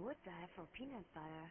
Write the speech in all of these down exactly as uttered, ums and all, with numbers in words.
butter for peanut butter.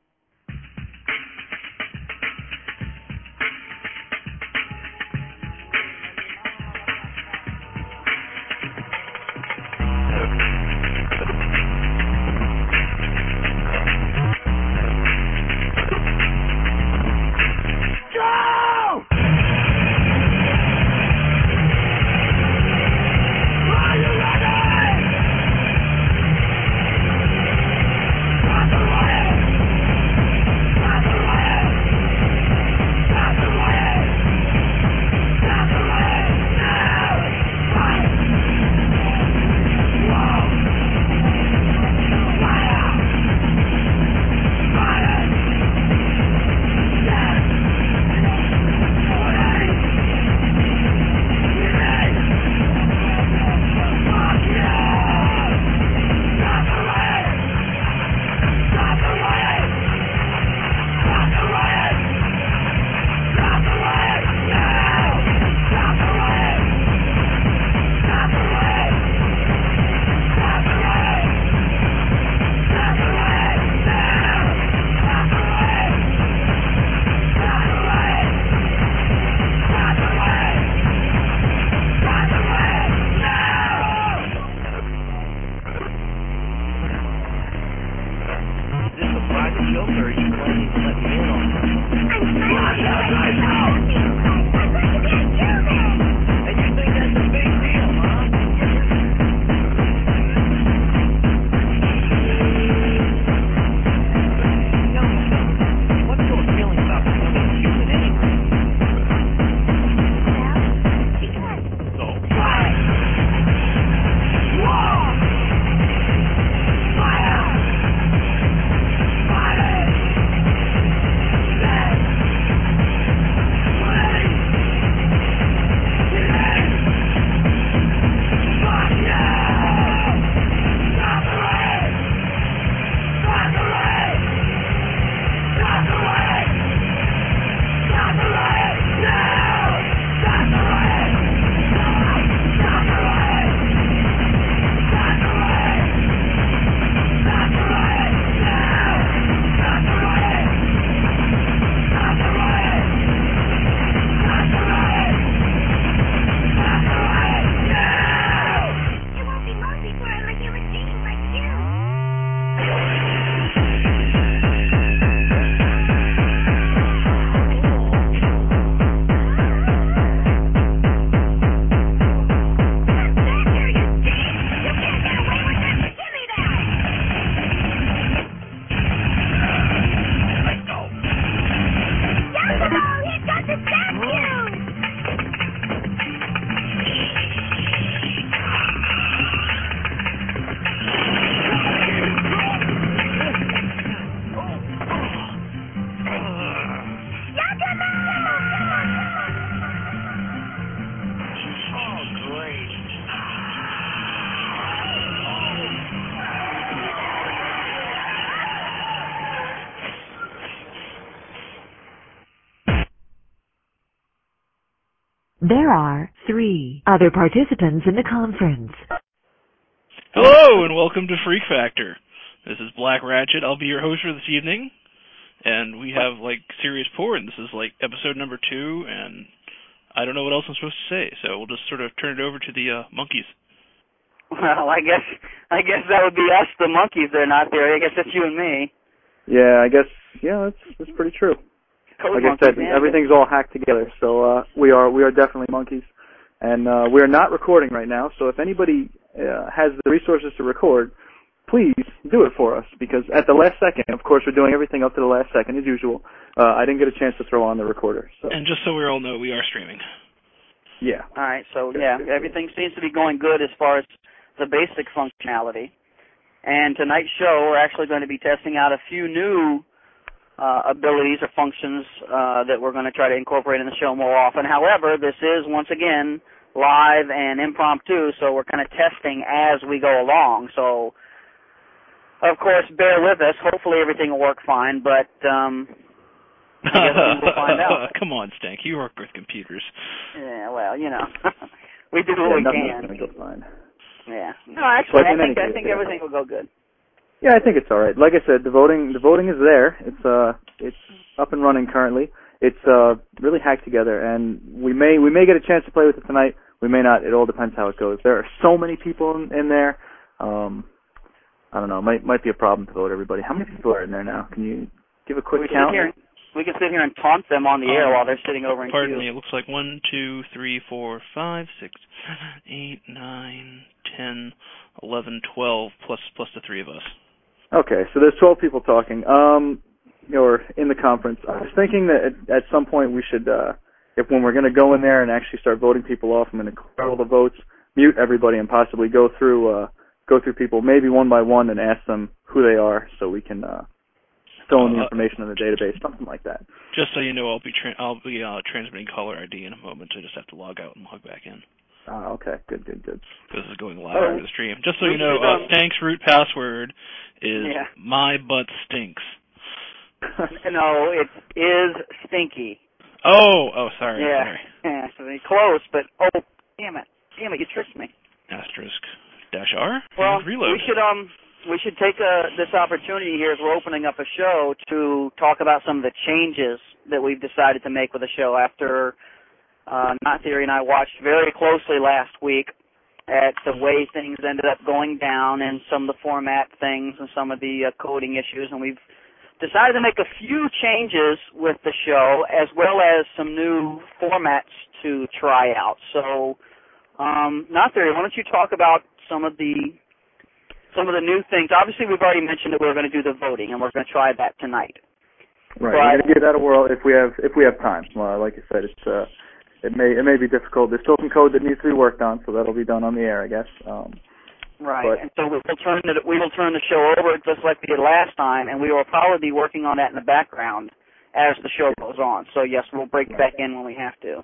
There are three other participants in the conference. Hello, and welcome to Freak Factor. This is Black Ratchet. I'll be your host for this evening. And we have, like, serious porn. This is, like, episode number two, and I don't know what else I'm supposed to say, so we'll just sort of turn it over to the uh, monkeys. Well, I guess I guess that would be us, the monkeys. They're not there. I guess that's you and me. Yeah, I guess, yeah, that's, that's pretty true. Code like monkeys, I said, man. everything's all hacked together, so uh, we are we are definitely monkeys. And uh, we are not recording right now, so if anybody uh, has the resources to record, please do it for us, because at the last second, of course, we're doing everything up to the last second as usual. Uh, I didn't get a chance to throw on the recorder. So. And just so we all know, we are streaming. Yeah. All right, so yeah, everything seems to be going good as far as the basic functionality. And tonight's show, we're actually going to be testing out a few new uh, abilities or functions uh, that we're going to try to incorporate in the show more often. However, this is, once again, live and impromptu, so we're kind of testing as we go along. So, of course, bear with us. Hopefully everything will work fine, but um, I guess we'll find out. Come on, Stank. You work with computers. Yeah, well, you know, we do yeah, what we nothing's can. going to go fine. Yeah. No, actually, But I think case, I think yeah. everything will go good. Yeah, I think it's all right. Like I said, the voting the voting is there. It's uh it's up and running currently. It's uh really hacked together, and we may we may get a chance to play with it tonight. We may not. It all depends how it goes. There are so many people in, in there. Um, I don't know. It might might be a problem to vote everybody. How many people are in there now? Can you give a quick we count? Sit here, we can sit here and taunt them on the um, air while they're sitting over in Pardon queue. me. It looks like one, two, three, four, five, six, seven, eight, nine, ten, eleven, twelve, plus plus the three of us. Okay, so there's twelve people talking, um, or in the conference. I was thinking that at, at some point we should, uh, if when we're going to go in there and actually start voting people off, I'm going to clear all the votes, mute everybody, and possibly go through uh, go through people maybe one by one and ask them who they are, so we can uh, fill in the Uh, information in the database, something like that. Just so you know, I'll be tra- I'll be uh, transmitting caller I D in a moment. So I just have to log out and log back in. Ah, okay, good, good, good. This is going live Oh. over the stream. Just so We you know, should, um, uh, Stank's root password is Yeah. my butt stinks. No, it is stinky. Oh, oh, sorry, yeah. sorry. Yeah, so they close, but oh, damn it, damn it, you tricked me. Asterisk dash R. Well, and reload. we should um we should take uh this opportunity here as we're opening up a show to talk about some of the changes that we've decided to make with the show after uh, Not Theory and I watched very closely last week at the way things ended up going down and some of the format things and some of the uh, coding issues, and we've decided to make a few changes with the show as well as some new formats to try out. So, um, Not Theory, why don't you talk about some of the some of the new things? Obviously, we've already mentioned that we're going to do the voting, and we're going to try that tonight. Right, But, we're going to give that a whirl if we have if we have time. Well, like I said, it's uh, it may it may be difficult. There's still some code that needs to be worked on, so that'll be done on the air, I guess. Um, Right, but, and so we'll turn the we will turn the show over just like we did last time, and we will probably be working on that in the background as the show goes on. So yes, we'll break back in when we have to.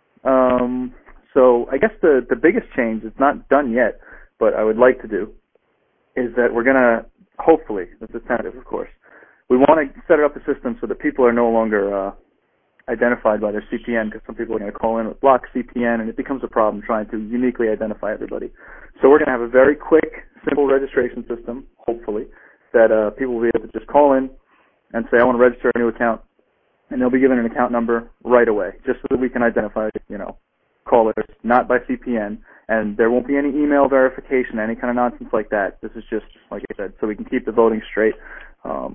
Um, so I guess the the biggest change, it's not done yet, but I would like to do, is that we're going to, hopefully, this is tentative of course, we want to set it up a system so that people are no longer uh, identified by their C P N, because some people are going to call in with block C P N, and it becomes a problem trying to uniquely identify everybody. So we're going to have a very quick, simple registration system, hopefully, that uh, people will be able to just call in and say, I want to register a new account, and they'll be given an account number right away, just so that we can identify, you know, callers, not by C P N, and there won't be any email verification, any kind of nonsense like that. This is just, like I said, so we can keep the voting straight, um,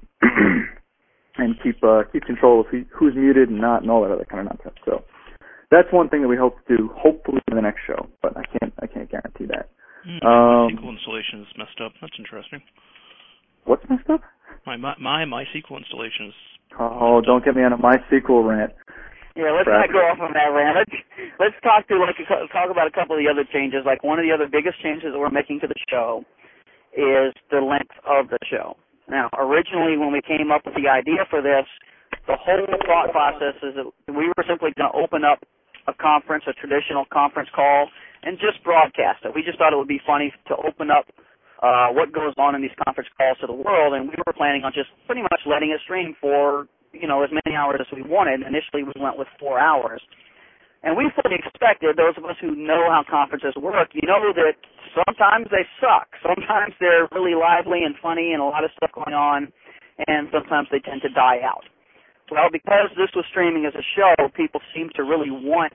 and keep uh, keep control of who, who's muted and not, and all that other kind of nonsense. So that's one thing that we hope to do, hopefully in the next show, but I can't I can't guarantee that. Mm, um, MySQL installation is messed up. That's interesting. What's messed up? My my, my MySQL installation is. Oh, don't get me on a MySQL rant. Yeah, let's Crap. not go off on that rant. Let's let's talk to like a, talk about a couple of the other changes. Like one of the other biggest changes that we're making to the show is the length of the show. Now, originally when we came up with the idea for this, the whole thought process is that we were simply going to open up a conference, a traditional conference call, and just broadcast it. We just thought it would be funny to open up uh, what goes on in these conference calls to the world, and we were planning on just pretty much letting it stream for, you know, as many hours as we wanted. Initially, we went with four hours. And we fully expected, those of us who know how conferences work, you know that sometimes they suck. Sometimes they're really lively and funny and a lot of stuff going on, and sometimes they tend to die out. Well, because this was streaming as a show, people seem to really want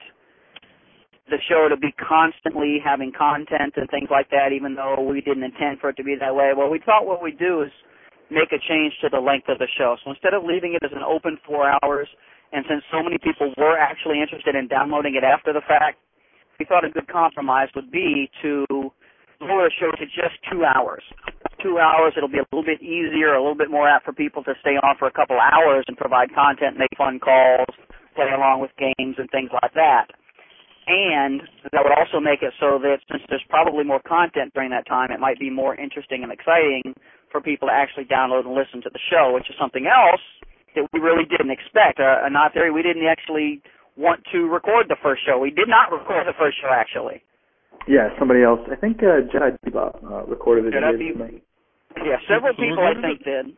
the show to be constantly having content and things like that, even though we didn't intend for it to be that way. Well, we thought what we'd do is make a change to the length of the show. So instead of leaving it as an open four hours, and since so many people were actually interested in downloading it after the fact, we thought a good compromise would be to lower the show to just two hours. Two hours, it'll be a little bit easier, a little bit more apt for people to stay on for a couple hours and provide content, make fun calls, play along with games and things like that. And that would also make it so that since there's probably more content during that time, it might be more interesting and exciting for people to actually download and listen to the show, which is something else that we really didn't expect. Uh, Not Theory, we didn't actually want to record the first show. We did not record the first show, actually. Yeah, somebody else. I think uh, Jedi Bebop uh, recorded it. Jedi Bebop. Yeah, several people I think did.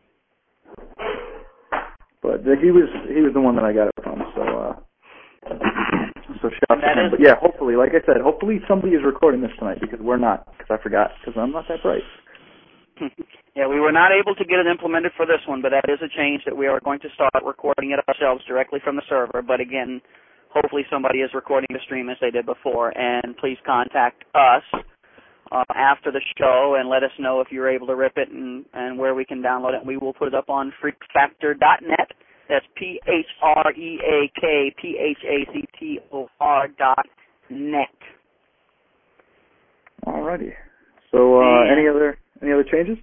But uh, he was he was the one that I got it from. So uh, so shout out to him. Is, but yeah, hopefully, like I said, hopefully somebody is recording this tonight because we're not. Because I forgot. Because I'm not that bright. Yeah, we were not able to get it implemented for this one, but that is a change that we are going to start recording it ourselves directly from the server. But again, hopefully somebody is recording the stream as they did before. And please contact us uh, after the show and let us know if you're able to rip it and, and where we can download it. We will put it up on freak factor dot net. That's P H R E A K P H A C T O R dot net. Alrighty. So, uh, any other any other changes?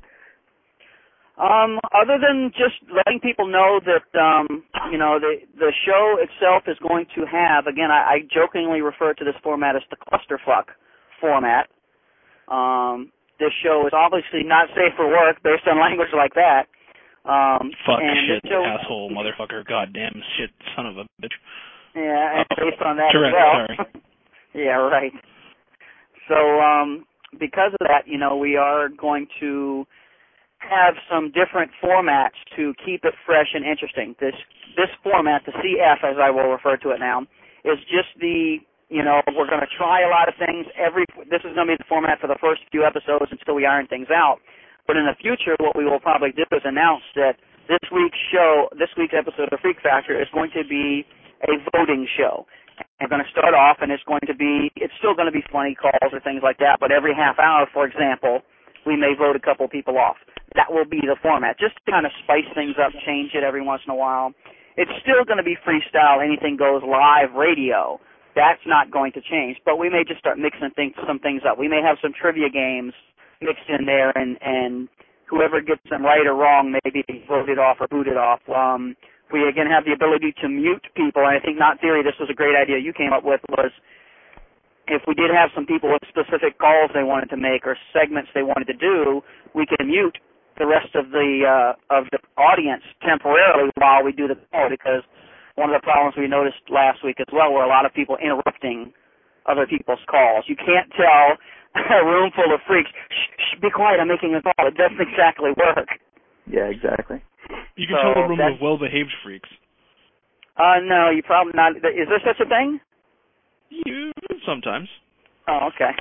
Um, other than just letting people know that, um, you know, the the show itself is going to have, again, I, I jokingly refer to this format as the clusterfuck format. Um, this show is obviously not safe for work based on language like that. Um, Fuck, and shit, show, asshole, motherfucker, goddamn shit, son of a bitch. Yeah, and oh, based on that correct, as well. Sorry. Yeah, right. So, um, because of that, you know, we are going to have some different formats to keep it fresh and interesting. This this format, the C F, as I will refer to it now, is just the, you know, we're going to try a lot of things. Every This is going to be the format for the first few episodes until we iron things out. But in the future, what we will probably do is announce that this week's show, this week's episode of Freak Factor is going to be a voting show. We're going to start off, and it's going to be, it's still going to be funny calls or things like that, but every half hour, for example, we may vote a couple people off. That will be the format, just to kind of spice things up, change it every once in a while. It's still going to be freestyle, anything goes live radio. That's not going to change, but we may just start mixing things, some things up. We may have some trivia games mixed in there, and, and whoever gets them right or wrong may be voted off or booted off. Um, we, again, have the ability to mute people, and I think, Not Theory, this was a great idea you came up with, was if we did have some people with specific calls they wanted to make or segments they wanted to do, we could mute the rest of the uh, of the audience temporarily while we do the call, because one of the problems we noticed last week as well were a lot of people interrupting other people's calls. You can't tell a room full of freaks, shh, shh, be quiet, I'm making a call. It doesn't exactly work. Yeah, exactly. You can So tell a room that- of well-behaved freaks. Uh, no, you probably not. Is there such a thing? You, sometimes. Oh, okay.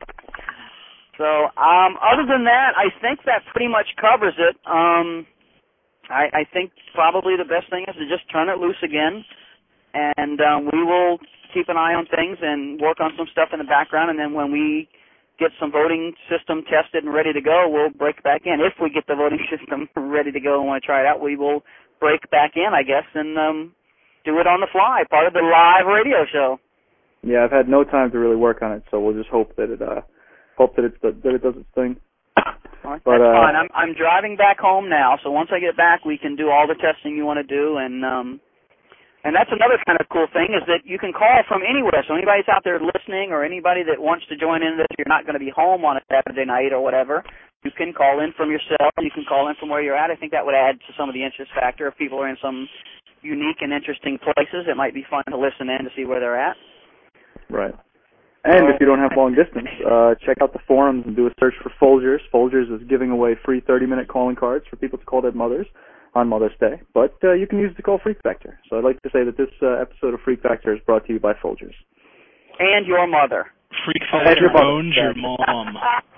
So, um, other than that, I think that pretty much covers it. Um, I, I think probably the best thing is to just turn it loose again, and um, we will keep an eye on things and work on some stuff in the background, and then when we get some voting system tested and ready to go, we'll break back in. If we get the voting system ready to go and want to try it out, we will break back in, I guess, and um, do it on the fly, part of the live radio show. Yeah, I've had no time to really work on it, so we'll just hope that it uh hope that it that it does its thing. Right, but, that's uh, fine. I'm I'm driving back home now, so once I get back, we can do all the testing you want to do, and um, and that's another kind of cool thing is that you can call from anywhere. So anybody's out there listening, or anybody that wants to join in, that you're not going to be home on a Saturday night or whatever, you can call in from your cell. You can call in from where you're at. I think that would add to some of the interest factor. If people are in some unique and interesting places, it might be fun to listen in to see where they're at. Right. And if you don't have long distance, uh, check out the forums and do a search for Folgers. Folgers is giving away free thirty-minute calling cards for people to call their mothers on Mother's Day. But uh, you can use the call Freak Factor. So I'd like to say that this uh, episode of Freak Factor is brought to you by Folgers. And your mother. Freak Factor your mother. owns your mom.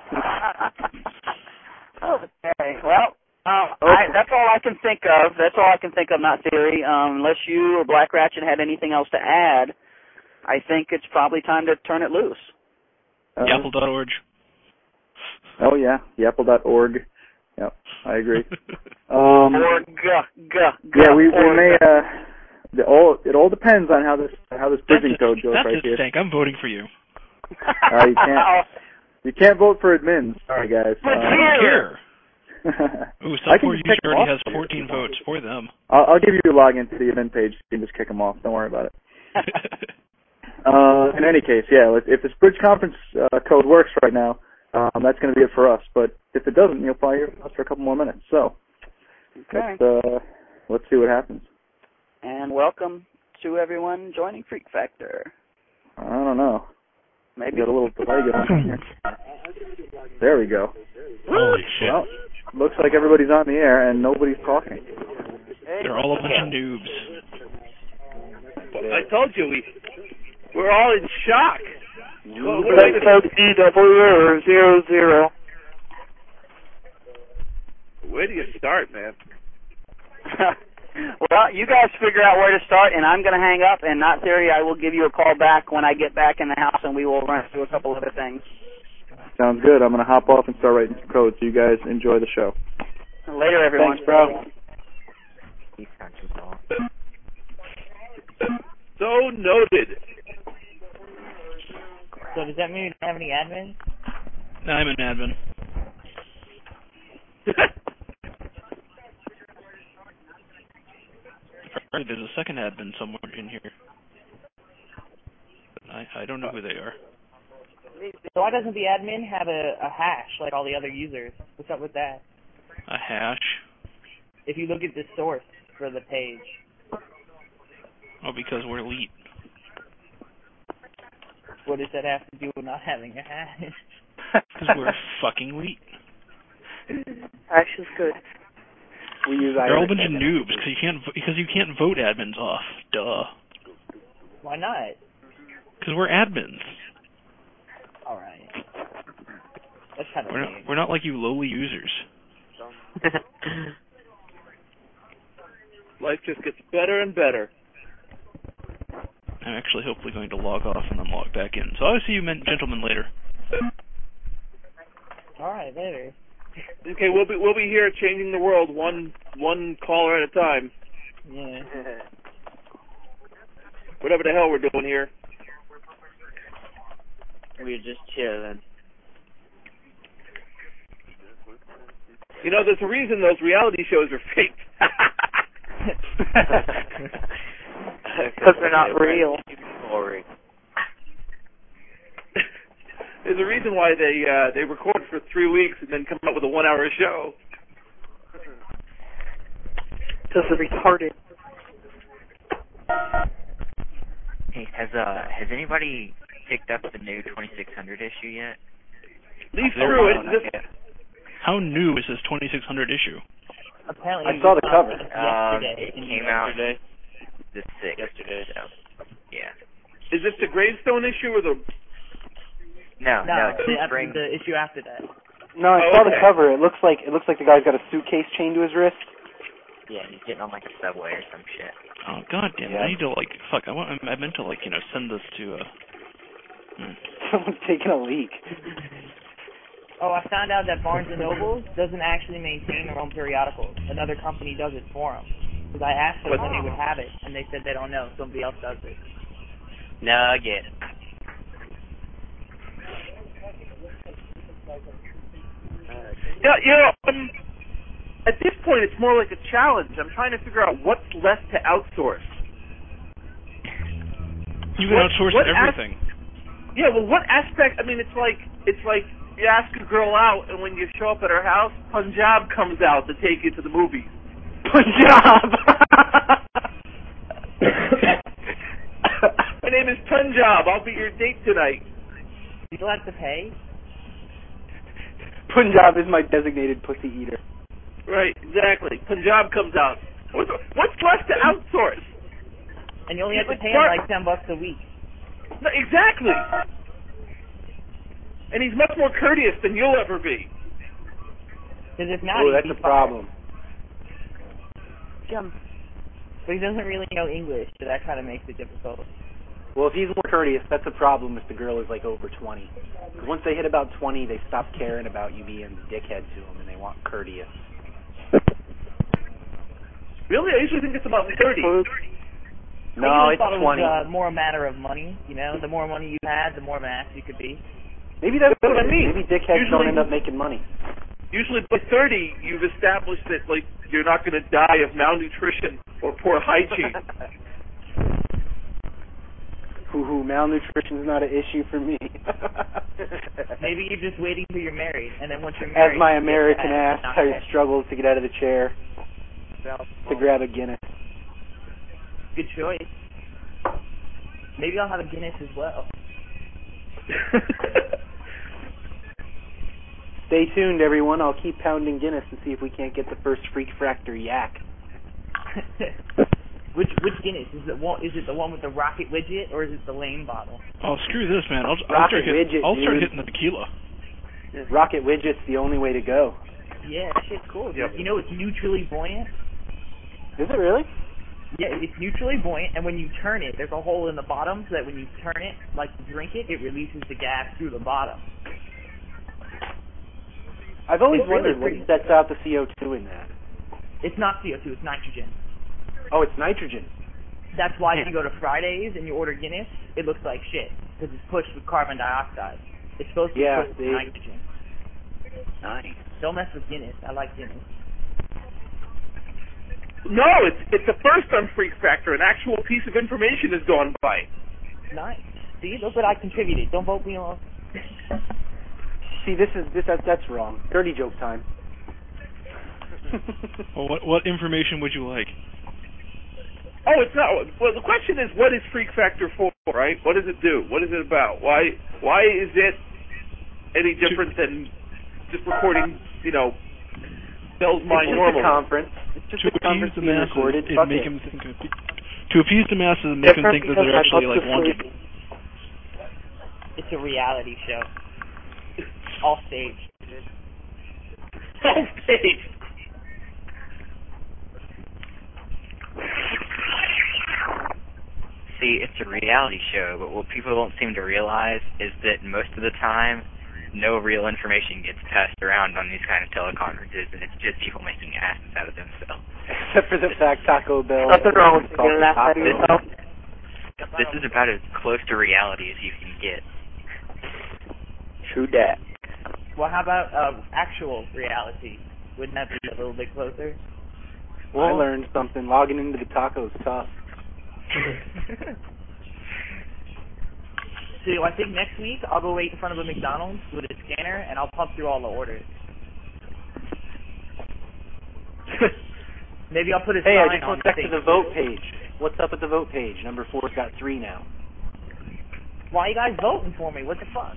Okay. Well, uh, I, that's all I can think of. That's all I can think of, Not Theory. Um, unless you or Black Ratchet had anything else to add, I think it's probably time to turn it loose. Uh, Yapple dot org. Oh, yeah, yapple dot org. Yep, I agree. um, Org, g, g, yeah, we, we may, uh, the all, it all depends on how this how this bridging That's code it. goes That's right it, here. Stank. I'm voting for you. Uh, you can't you can't vote for admins. Sorry, guys. But Uh, I don't care. Ooh, I can Subcore just kick user them already off has fourteen votes for them. I'll, I'll give you a login to the event page. You can just kick them off. Don't worry about it. Uh, in any case, yeah, if this bridge conference uh, code works right now, um, that's going to be it for us. But if it doesn't, you'll probably hear from us for a couple more minutes. So Okay. let's, uh, let's see what happens. And welcome to everyone joining Freak Factor. I don't know. Maybe. We got a little delay going on here. There we go. Holy shit. Well, looks like everybody's on the air and nobody's talking. They're all a bunch of noobs. I told you, we, we're all in shock. Six O T W zero zero. where do you start, man? Well, you guys figure out where to start, and I'm going to hang up, and not theory, I will give you a call back when I get back in the house, and we will run through a couple other things. Sounds good. I'm going to hop off and start writing some code, so you guys enjoy the show. Later, everyone. Thanks, bro. So noted. So does that mean we don't have any admins? No, I'm an admin. There's a second admin somewhere in here. But I, I don't know who they are. So why doesn't the admin have a, a hash like all the other users? What's up with that? A hash? If you look at the source for the page. Oh, because we're elite. What does that have to do with not having a hash? Because we're fucking elite. Hash is good. We use They're all a bunch of noobs because you can't vo- because you can't vote admins off. Duh. Why not? Because we're admins. All right. That's kind of We're weird. not, we're not like you lowly users. Life just gets better and better. I'm actually hopefully going to log off and then log back in. So I'll see you men- gentlemen later. All right, later. Okay, we'll be we'll be here changing the world one one caller at a time. Yeah. Whatever the hell we're doing here. We're just chilling. You know, there's a reason those reality shows are fake. Because they're not real. Story. There's a reason why they uh, they record for three weeks and then come up with a one-hour show. Because they're retarded. Hey, has uh has anybody picked up the new twenty-six hundred issue yet? Leaf through it. This, How new is this twenty-six hundred issue? Apparently, I saw the cover. Um, yesterday. it came out yesterday. the sixth. Yesterday. So, yeah. Is this the gravestone issue or the? No, no, No, it's the, the after, spring. the issue after that. No, I Oh, saw okay. the cover. It looks like it looks like the guy's got a suitcase chained to his wrist. Yeah, he's getting on like a subway or some shit. Oh god damn it! Yeah. I need to like fuck. I want. I meant to like you know send this to. Uh, hmm. Someone's taking a leak. Oh, I found out that Barnes and Noble doesn't actually maintain their own periodicals. Another company does it for them. Because I asked them when they would have it, and they said they don't know. Somebody else does it. Nugget. Yeah, you know, um, at this point, it's more like a challenge. I'm trying to figure out what's left to outsource. You can What- outsource what everything. Yeah, well, what aspect? I mean, it's like it's like you ask a girl out, and when you show up at her house, Punjab comes out to take you to the movies. Punjab. My name is Punjab. I'll be your date tonight. You still have to pay? Punjab is my designated pussy eater. Right, exactly. Punjab comes out. What's, what's left to outsource? And you only Yeah, have to but pay him Bart- like ten bucks a week. No, exactly. And he's much more courteous than you'll ever be. Because if not, Oh, he'd that's be a problem. fired. But he doesn't really know English, so that kind of makes it difficult. Well, if he's more courteous, that's a problem if the girl is like over twenty. Because once they hit about twenty, they stop caring about you being a dickhead to them, and they want courteous. Really? I usually think it's about thirty. No, I usually it's thought it was twenty. uh, more a matter of money. You know, the more money you had, the more of an ass you could be. Maybe that's That's what I mean. Maybe dickheads Usually- don't end up making money. Usually by thirty, you've established that like you're not going to die of malnutrition or poor hygiene. Hoo-hoo, malnutrition is not an issue for me. Maybe you're just waiting till you're married, and then once you're As married, my you get American fat, ass not type fat. struggles to get out of the chair to grab a Guinness. Good choice. Maybe I'll have a Guinness as well. Stay tuned, everyone. I'll keep pounding Guinness and see if we can't get the first Freak Fractor yak. Which which Guinness is it? One, is it the one with the rocket widget, or is it the lame bottle? Oh screw this, man! I'll, I'll Rocket start hitting. widget, I'll start dude. hitting the tequila. Rocket widget's the only way to go. Yeah, that shit's cool. Dude. Yep. You know it's neutrally buoyant? Is it really? Yeah, it's neutrally buoyant, and when you turn it, there's a hole in the bottom so that when you turn it, like to drink it, it releases the gas through the bottom. I've always It's really wondered what pretty. sets out the C O two in that. It's not C O two, it's nitrogen. Oh, it's nitrogen. That's why if you go to Fridays and you order Guinness, it looks like shit, because it's pushed with carbon dioxide. It's supposed to be Yeah, pushed see? with nitrogen. Nice. Don't mess with Guinness. I like Guinness. No, it's it's a first on Freak Factor. An actual piece of information has gone by. Nice. See, look what I contributed. Don't vote me off. See, this is this that, that's wrong. Dirty joke time. Well, what what information would you like? Oh, it's not. Well, the question is, what is Freak Factor for? Right? What does it do? What is it about? Why why is it any different than just recording? You know, Bell's Mind It's just normally. a conference. It's just To a conference appease the being masses, recorded. and Fuck make it. them think of, to appease the masses and make them think that they're actually like wanted. It's a reality show. All staged. All staged. See, it's a reality show, but what people don't seem to realize is that most of the time, no real information gets passed around on these kind of teleconferences, and it's just people making asses out of themselves. Except for the fact Taco Bell. Nothing wrong with Called doing that, Taco. letting yourself. This is about as close to reality as you can get. True that. Well, how about uh, actual reality? Wouldn't that be a little bit closer? I learned something. Logging into the taco's tough. So I think next week I'll go wait in front of a McDonald's with a scanner and I'll pump through all the orders. Maybe I'll put a Hey, sign I just on went back the to the vote page. What's up at the vote page? Number four's got three now. Why are you guys voting for me? What the fuck?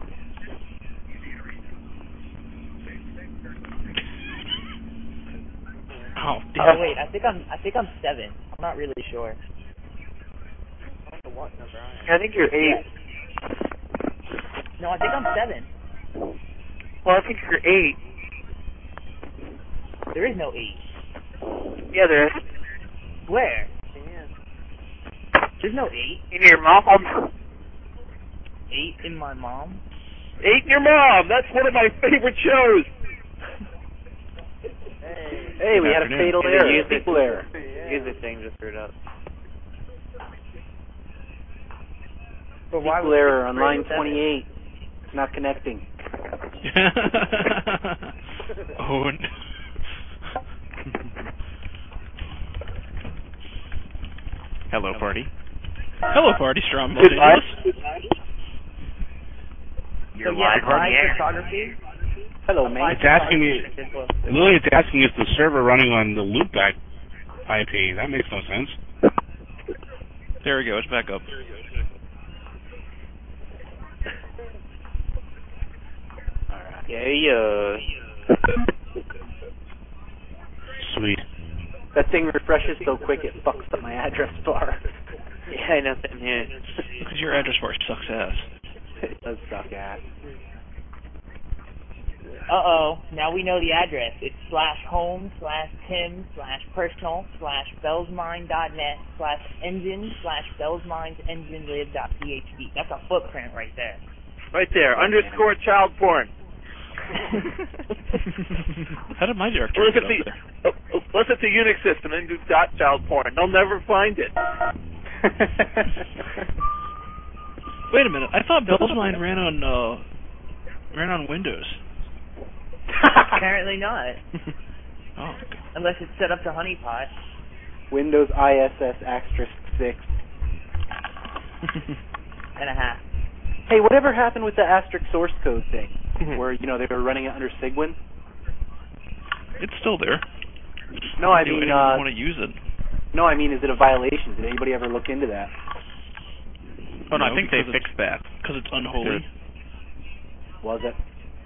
Oh, Oh damn. wait, I think I'm I think I'm seven. I'm not really sure. I think you're eight. No, I think I'm seven. Well, I think you're eight. There is no eight. Yeah, there is. Where? There's no eight. In your mom. Eight in my mom. Eight in your mom. That's one of my favorite shows. Hey, we had a Afternoon. fatal Use error. it. People error. Use the thing to screw it up. But why People would error six on grade line seven? twenty-eight. It's not connecting. Oh. n- Hello, party. Hello, party, Strom. Los Goodbye. Angeles. You're So yeah, live on applied the air. photography. Hello, man. It's asking me, Lily, it's asking is the server running on the loopback I P. That makes no sense. There we go. It's back up. Yeah, yeah. Sweet. That thing refreshes so quick it fucks up my address bar. Yeah, I know that, man. Because your address bar sucks ass. It does suck ass. Uh-oh, now we know the address. It's slash home slash tim slash personal slash bellsmind dot net slash engine slash bellsmind engine live dot php. That's a footprint right there. Right there. Underscore child porn. How did my directory Unless get it's, up a, there? uh, unless it's a Unix system and do dot child porn. They'll never find it. Wait a minute. I thought Bell's Mind ran on uh, ran on Windows. Apparently not. Oh, okay. Unless it's set up to honeypot. Windows I S S asterisk six. And a half. Hey, whatever happened with the asterisk source code thing? Where, you know, they were running it under Cygwin? It's still there. No, I Do mean, anyone uh, want to use it? no, I mean, is it a violation? Did anybody ever look into that? Oh, no, I No, think they because it's- fixed that. Because it's unholy. Was it?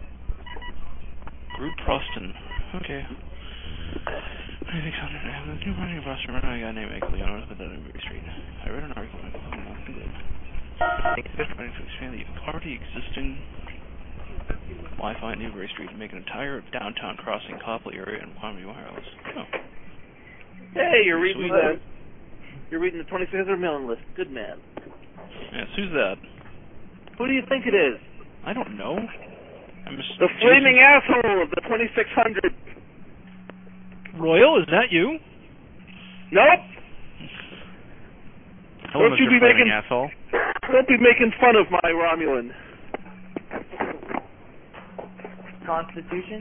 Group Proston. Okay. I think so. The new running Proston run a guy named Egley on North Benedict Street. I read an article on the I think it's best to expand the already existing Wi-Fi in Newbury Street to make an entire downtown crossing Copley area and Quamby Wireless. Oh. Hey, you're reading Sweet. the you're reading the twenty-six hundred mailing list. Good man. Yes, who's that? Who do you think it is? I don't know. I'm just The flaming asshole of the twenty-six hundred. Royal, is that you? Nope. Hello, Don't you Mister be Flaming making asshole. Don't be making fun of my Romulan. Constitution?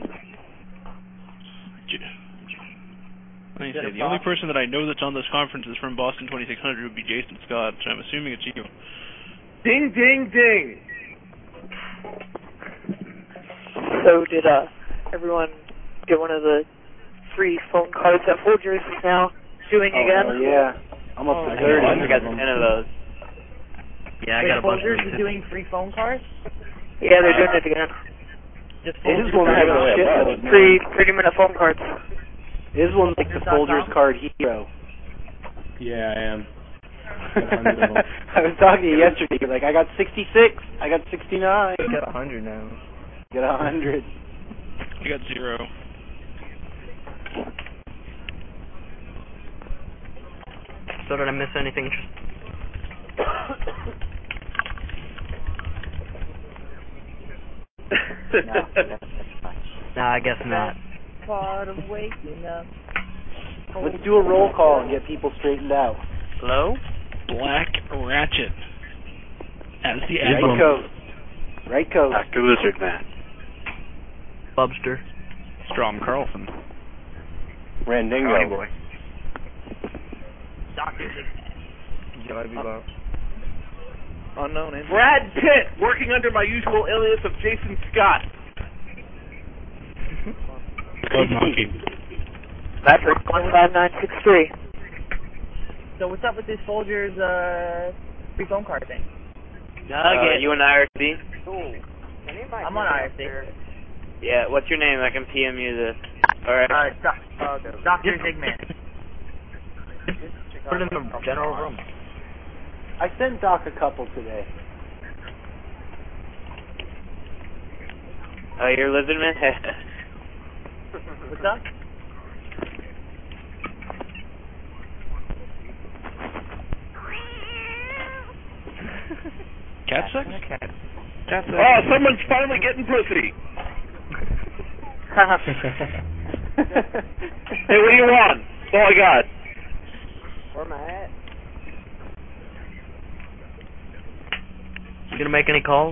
Let me say, the only person that I know that's on this conference is from Boston twenty-six hundred would be Jason Scott, so I'm assuming it's you. Ding, ding, ding. So did uh, everyone get one of the free phone cards that Folgers is now doing oh, again? Oh, yeah. I'm up oh, to thirty. I got ten of those. Yeah, I got a bunch of Folgers is doing free phone cards? Yeah, they're doing it again. Just Is one have a shitload. Free thirty minute phone cards. Is one like the Folgers card hero? Yeah, I am. I was talking to you yesterday. You're like, I got sixty-six. I got sixty-nine. You got a hundred now. You got a hundred. I got zero. So did I miss anything interesting? no, no, no, I guess not. Part of waking up. Let's do a roll call and get people straightened out. Hello? Black Ratchet. As the Right admiral. coast. Right coast. Doctor Lizardman. Bubster. Strom Carlson. Randingo. Tony Boy. Doctor Johnny Bob. Unknown. Brad Pitt, working under my usual alias of Jason Scott. Code Monkey. Patrick one five nine six three. So what's up with this Folgers uh, free phone card thing? Uh, you and I R C? I'm on I R C. Yeah, what's your name? I can P M you the... Alright. Uh, doc, uh, Doctor Zigman. Put it in the general room. I sent Doc a couple today. Oh, you're Lizardman? What's up? Cat sex? Cat. Cat sex. Oh, someone's finally getting pussy. Hey, what do you want? That's all I got. Where am I at? You gonna make any calls?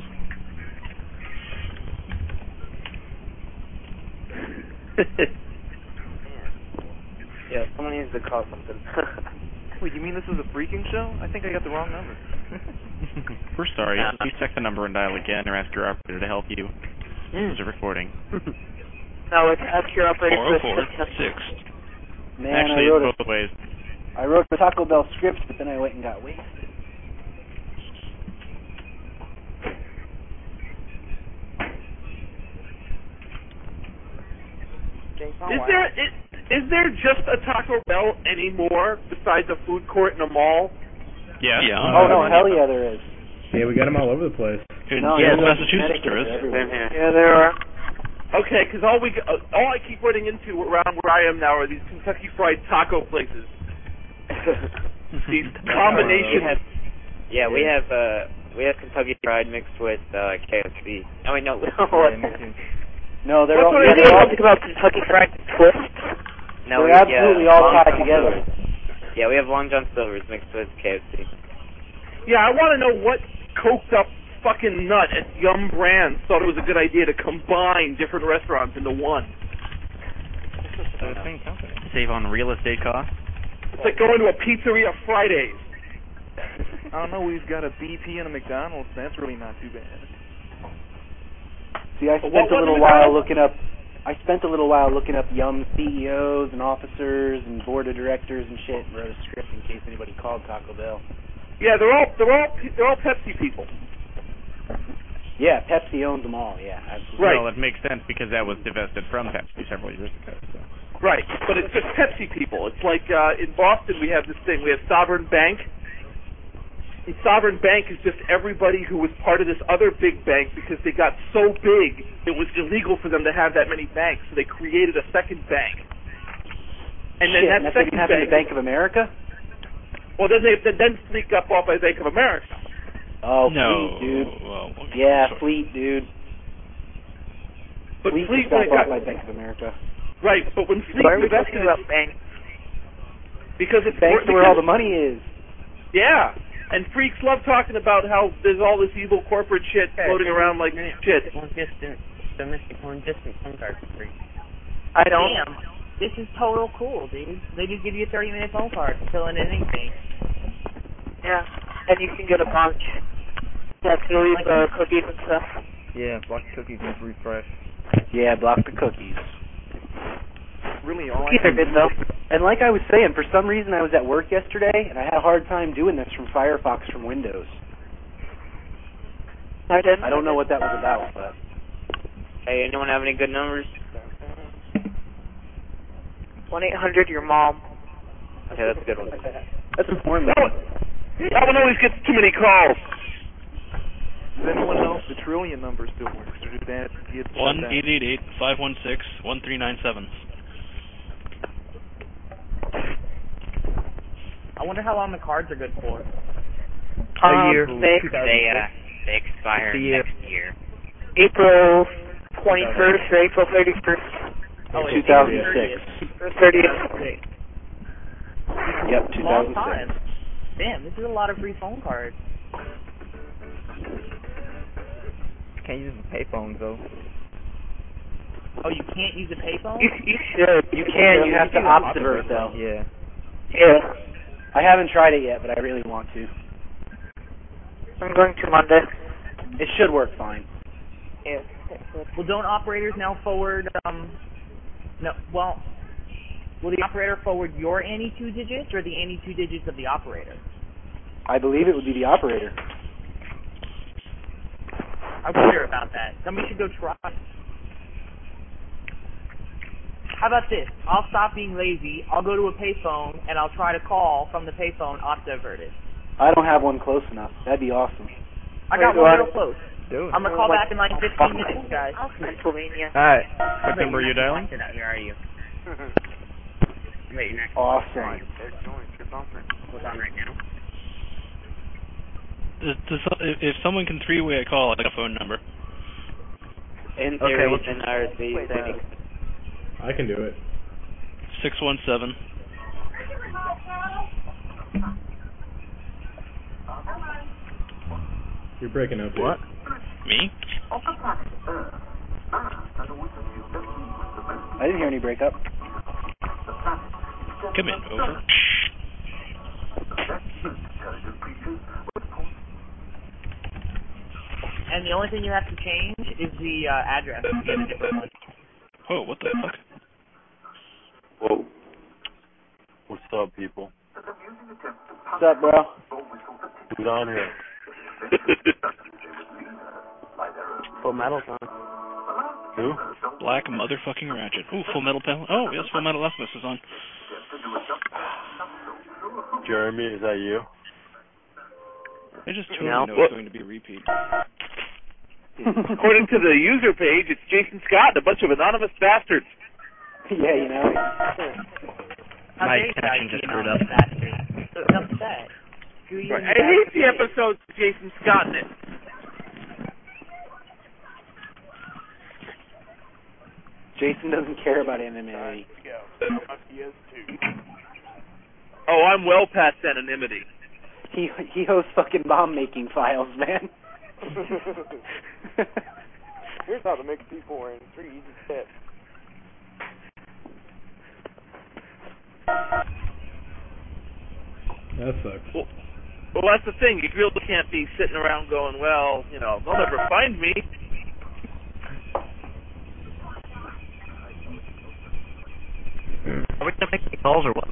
Yeah, someone needs to call something. Wait, you mean this is a freaking show? I think I got the wrong number. We're sorry. Please check the number and dial again or ask your operator to help you. This is a recording. No, it's ask your operator four oh four for six. Man, Actually, I wrote it's a, both ways. I wrote a Taco Bell script, but then I went and got wasted. Is there is, is there just a Taco Bell anymore besides a food court in a mall? Yeah. Yeah. Oh, no, hell yeah, there is. Yeah, we got them all over the place. In No, yeah, yeah, Massachusetts there is. Yeah, there are. Okay, because all we g- uh, all I keep running into around where I am now are these Kentucky Fried Taco places. These combinations. Yeah, we have uh we have Kentucky Fried mixed with uh K F C. Oh wait, no. No, they're What's all, what yeah, I they're all, Talking about Kentucky Fried Twist. No, they're we, absolutely yeah, all Long tied John together. Silver's. Yeah, we have Long John Silver's mixed with K F C. Yeah, I want to know what coked up fucking nut at Yum Brands thought it was a good idea to combine different restaurants into one. So the same company. Save on real estate costs. It's like going to a pizzeria Fridays. I don't know, we've got a B P and a McDonald's. That's really not too bad. See, I What spent a was little it while called? looking up. I spent a little while looking up Yum C E Os and officers and board of directors and shit, and wrote a script in case anybody called Taco Bell. Yeah, they're all they're all they're all Pepsi people. Yeah, Pepsi owns them all. Yeah, absolutely. Right. Well, that makes sense because that was divested from Pepsi several years ago. So. Right, but it's just Pepsi people. It's like uh, in Boston we have this thing. We have Sovereign Bank, And Sovereign Bank is just everybody who was part of this other big bank because they got so big it was illegal for them to have that many banks, so they created a second bank. And then Shit, that and that's second what happened bank, to Bank of America? well, then they then Fleet got bought by Bank of America. Oh, No. Fleet, dude. Well, okay, yeah, sorry. Fleet, dude. But Fleet, Fleet just got when it bought got by Bank of America. right, but when Fleet Why are we invested talking in- about banks? because it's Banks are where all the money is. Yeah, and freaks love talking about how there's all this evil corporate shit floating around like shit. Long distance, domestic long distance phone card for free. I don't. Damn, this is total cool, dude. They just give you a thirty minute phone card to fill in anything. Yeah, and you can get a bunch. Yeah, to leave uh, cookies and stuff. Yeah, block cookies and refresh. Yeah, block the cookies. Really, all Cookies I are good though. And like I was saying, for some reason I was at work yesterday, and I had a hard time doing this from Firefox from Windows. I didn't. I don't know what that was about, but... Hey, anyone have any good numbers? one eight hundred your mom. Okay, that's a good one. That's important. That one, that one always gets too many calls. Does anyone know if the trillion number still works, or did that get shut One down? eight eight eight five one six one three nine seven. I wonder how long the cards are good for. Um, year. They, They, uh, they expire A year. next year. April twenty-first or April thirty-first. Oh, two it's thousand April six. thirtieth. Or thirtieth. Yep, two Long thousand six. time. Damn, this is a lot of free phone cards. Can't use the payphones though. Oh, you can't use a payphone? You, you should. You can, you have to Optivert, though. Yeah. Yeah. I haven't tried it yet, but I really want to. I'm going to Monday. It should work fine. Yeah. Well, don't operators now forward, um, no, well, will the operator forward your A N I two digits or the A N I two digits of the operator? I believe it would be the operator. I wonder about that. Somebody should go try. How about this? I'll stop being lazy. I'll go to a payphone and I'll try to call from the payphone Optivert it. I don't have one close enough. That'd be awesome. I got Wait, one what? real close. Dude. I'm gonna call back in like fifteen minutes, guys. Pennsylvania. Alright. What number are you dialing? Where are you? Wait, you're next. Awesome. What's on right now? Does, does, if if someone can three-way a call, I got a phone number. In Okay, theory, what's- it's in R C. Wait, I can do it. Six one seven. You're breaking up, dude. What? Me? I didn't hear any breakup. Come in, over. And the only thing you have to change is the uh, address to get a different one. Oh, what the fuck? Whoa. What's up, people? What's up, bro? Who's on here? Full Metal on. Who? Black motherfucking Ratchet. Ooh, Full Metal Pal. Oh, yes, Full Metal Alchemist is on. Jeremy, is that you? I just totally No. know it's going to be a repeat. According to the user page, it's Jason Scott and a bunch of anonymous bastards. Yeah, you know. How My dare you connection guys just be screwed anonymous up. bastards? So enough with that. Screw you Right. and I your hate the bastard. episodes with Jason Scott in it. Jason doesn't care about anonymity. Oh, I'm well past anonymity. He he hosts fucking bomb making files, man. Here's how to make C four in three easy steps. That sucks. Well, well, that's the thing. You really can't be sitting around going, well, you know, they'll never find me. Are we gonna make any calls or what?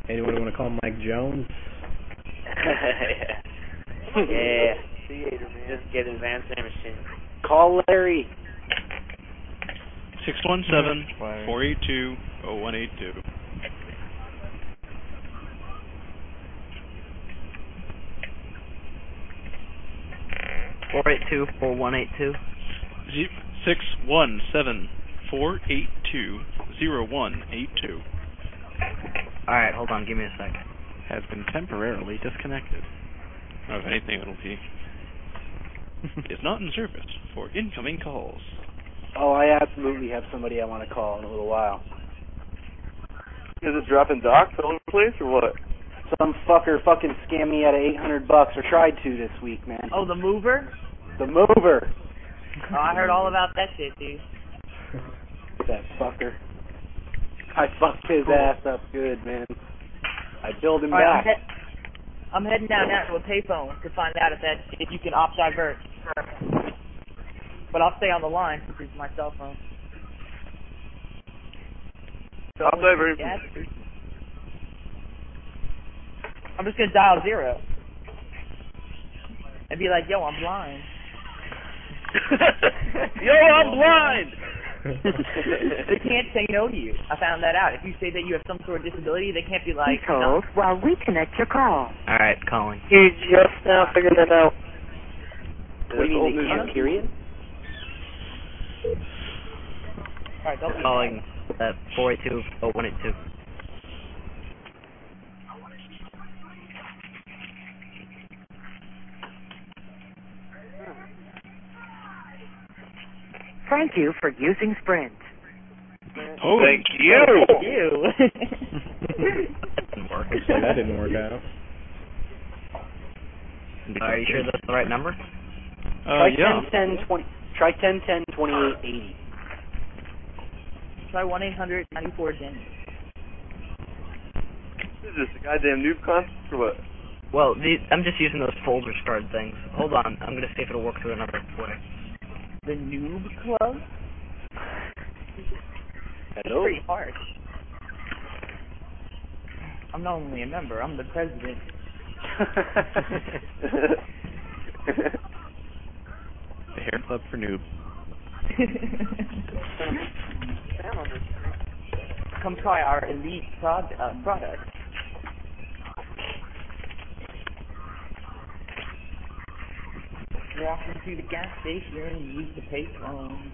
Anyone want to call Mike Jones? yeah. Yeah. Theater, man. Just get his answering machine. Call Larry. six one seven, four eight two, zero one eight two. four eight two, four one eight two. six one seven, four eight two, zero one eight two. Alright, hold on, give me a sec. Has been temporarily disconnected. Oh, if anything, it'll be... is not in service for incoming calls. Oh, I absolutely have somebody I want to call in a little while. Is it dropping docks all over the place or what? Some fucker fucking scammed me out of eight hundred bucks, or tried to this week, man. Oh, the mover? The mover. Oh, I heard all about that shit, dude. That fucker. I fucked his ass up good, man. I billed him All right, back. I'm, he- I'm heading down now to a payphone to find out if that if you can opt divert. But I'll stay on the line since it's my cell phone. So Opt divert. yeah, I'm just gonna dial zero and be like, "Yo, I'm blind." Yo, I'm blind. They can't say no to you. I found that out. If you say that you have some sort of disability, they can't be like, Please hold no. while we connect your call. Alright, calling. You just now figured that out. What do you mean, they can't, period? Alright, don't be Calling at four eight two, zero one eight two. Thank you for using Sprint. Oh, thank you. Thank you. That didn't work. Actually, that didn't work out. Are you sure that's the right number? Uh, try yeah. ten ten twenty. Try ten ten twenty-eight eighty. Try one eight hundred ninety-four Jenny. What is this, a goddamn noob contest or what? Well, the, I'm just using those folders card things. Hold on, I'm gonna see if it'll work through another way. The Noob Club? Hello. Pretty harsh. I'm not only a member, I'm the president. The Hair Club for Noob. Come try our elite prod- uh, product. Walk into the gas station and use the payphone.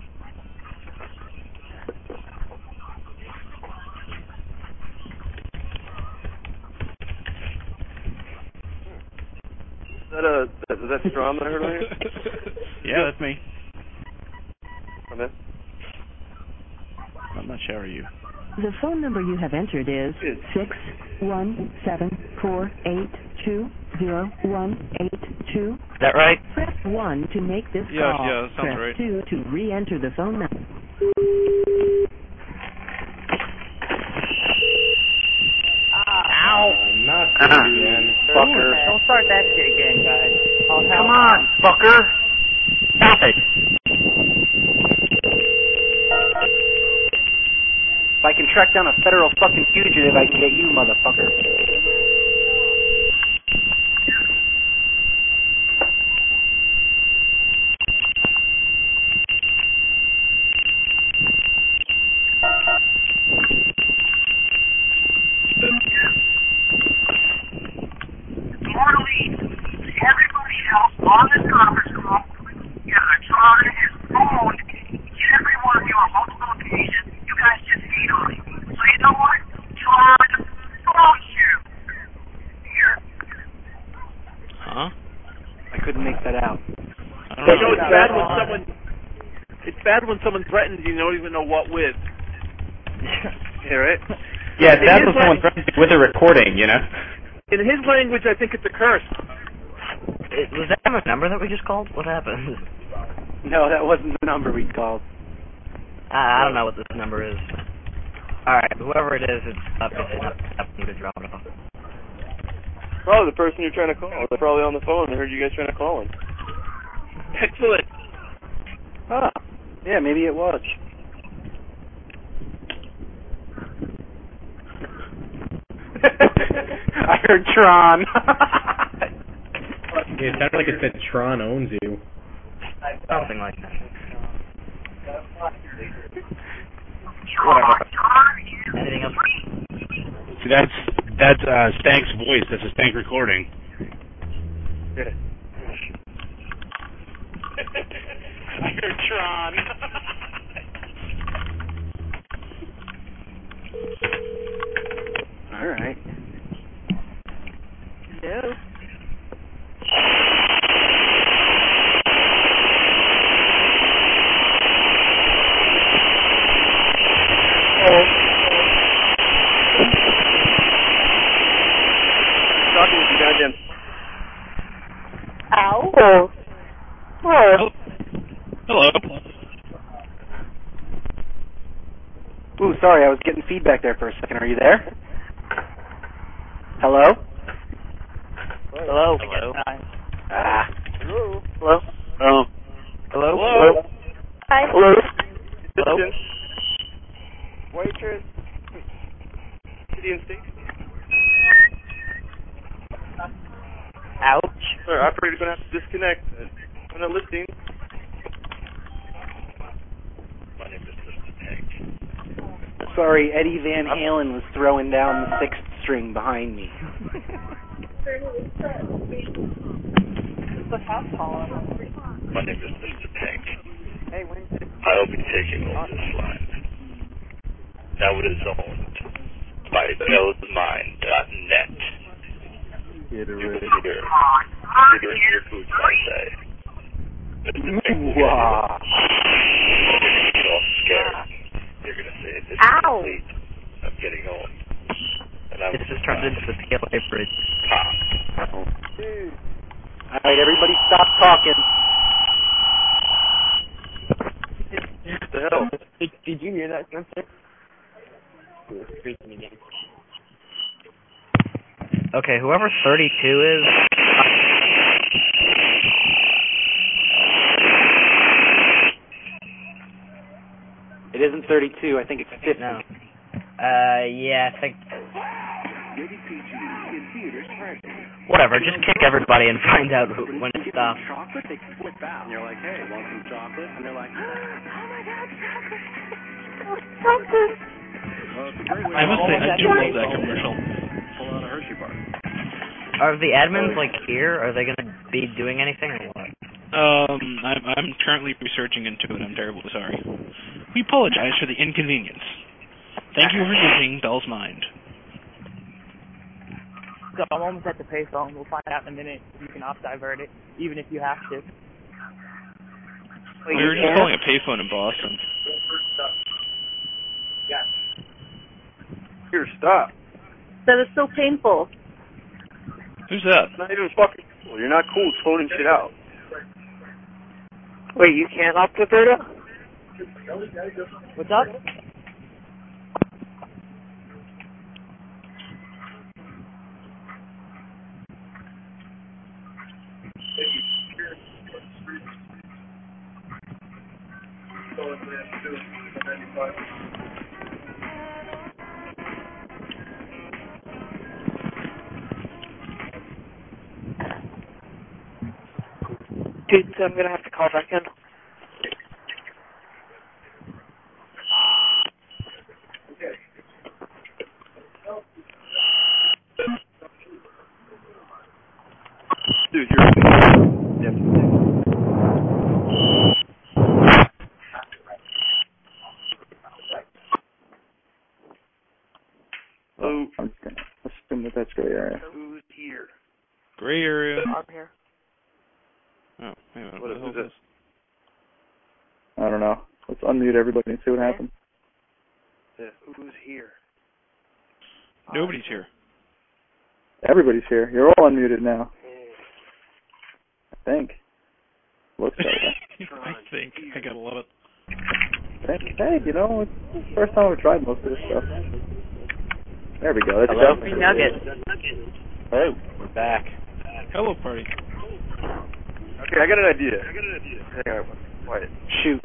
Is that a, is that Strom that I heard earlier? Yeah, that's me. I'm in. I'm not sure, are you? The phone number you have entered is six one seven four eight two zero one eight two. Is that right? Press one to make this Yeah, call. yeah, that sounds Press right. two to re-enter the phone number. Ow! Uh, not this again. Fucker. Don't start that shit again, guys. I'll Come help. on, fucker. Stop it! If I can track down a federal fucking fugitive, I can get you, motherfucker. Everybody else on this conference call, you have a charge his phone. Every one of you on multiple occasions, you guys just hate on him. So you know what? Try to phone you. Here. Huh? I couldn't make that out. I don't You know, know. it's bad when someone, it's bad when someone threatens you, you don't even know what with. Yeah, right? Yeah, In that's his what someone lang- threatened with a recording, you know? In his language, I think it's a curse. It, was that a number that we just called? What happened? No, that wasn't the number we called. I, I don't know what this number is. Alright, whoever it is, it's obviously not happening to drop it off. Probably the person you're trying to call. They're probably on the phone. They heard you guys trying to call him. Excellent. Huh. Yeah, maybe it was. I heard Tron. Yeah, it sounded like it said Tron owns you. Something like that. Whatever. Anything else? See, that's that's uh, Stank's voice. That's a Stank recording. Good. I heard Tron. All right. Hello. Talking with you, goddamn. Ow. Oh. Oh. Hello. Ooh, sorry, I was getting feedback there for a second. Are you there? Hello? Hello. Hello. Ah. Hello. Hello. Oh. Hello. Hello. Hi. Hello. Hello. Waitress. City and State. Ouch. Sorry, operator's gonna have to disconnect. I'm not listening. My name is Mister Tank. Sorry, Eddie Van Halen was throwing down the sixth string behind me. The house calling. My name is Mister Tank. Hey, Wednesday. I'll be taking over this line. Now it is owned by Bell's Mind dot net. You will hear consider your foods, I say. Mister Tank, Wow. you're getting all scared. You're going to say, this is Ow. complete. I'm getting old. And I This just turned into the P L A bridge. All right, everybody stop talking. What the hell? Did, did you hear that, Spencer? It was freaking again. Okay, whoever thirty-two is. It isn't thirty-two. I think it's fifty. No. Uh, yeah, I think. Whatever, just kick everybody and find out who, when it stops. Chocolate, they flip out, and you're like, "Hey, want some chocolate?" And they're like, "Oh my God, chocolate! Chocolate!" I must say, I do love that commercial. Pull out a Hershey bar. Are the admins like here? Are they gonna be doing anything or what? Um, I'm, I'm currently researching into it. I'm terribly sorry. We apologize for the inconvenience. Thank you for using Bell's Mind. So I'm almost at the payphone. We'll find out in a minute if you can off-divert it, even if you have to. We were just calling a payphone in Boston. Here, stop. That is so painful. Who's that? It's not even fucking cool. You're not cool phoning shit out. Wait, you can't off-divert it? What's up? Dude, so I'm gonna have to call back in. Dude, you're... Yes. Oh. I'm just gonna assume that that's gray area. Who's here? Gray area. I'm here. Oh, hang on. What What is the hell this? is I don't know. Let's unmute everybody and see what happens. Yeah, who's here? Nobody's here. Everybody's here. You're all unmuted now. I think. Looks that way. I think. I gotta love it. I think. Hey, you know, it's the first time I've tried most of this stuff. There we go. That's Hello? definitely- Nugget. Oh, we're back. Hello, party. Okay, I got an idea. I got an idea. Hang on, quiet. Shoot.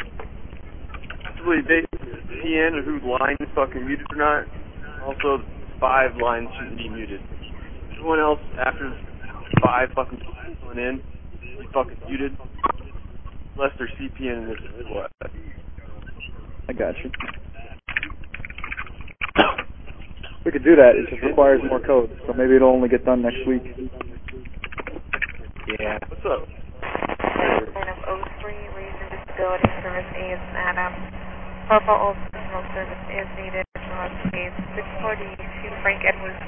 Possibly based on P N or whose line is fucking muted or not. Also, five lines shouldn't be muted. Everyone else after five fucking people going in, be fucking muted. Unless they're C P N and this is what. I got you. We could do that. It just requires more code, so maybe it'll only get done next week. Yeah. What's up? Phantom oh three, Razor Disability Service is Madam. Purple Ultra Personal Service is needed. Case six forty-two, Frank Edwards.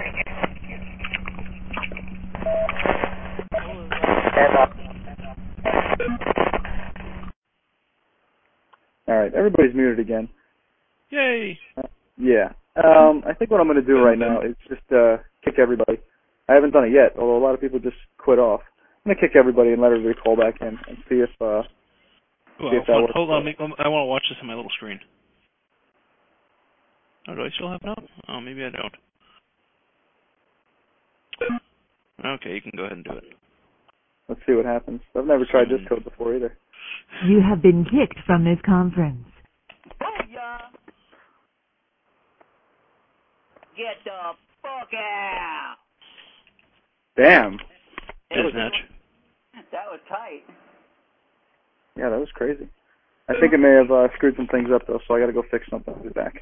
Alright, everybody's muted again. Yay! Uh, yeah. Um, I think what I'm going to do right now is just uh, kick everybody. I haven't done it yet, although a lot of people just quit off. I'm going to kick everybody and let everybody call back in and see if, uh, Well, see if that hold, works. hold on, make, I want to watch this on my little screen. Oh, do I still have it up? Oh, maybe I don't. Okay, you can go ahead and do it. Let's see what happens. I've never tried this code before either. You have been kicked from this conference. Booyah! Get the fuck out! Damn. Snatch. That was tight. Yeah, that was crazy. I think it may have uh, screwed some things up, though, so I got to go fix something. I'll be back.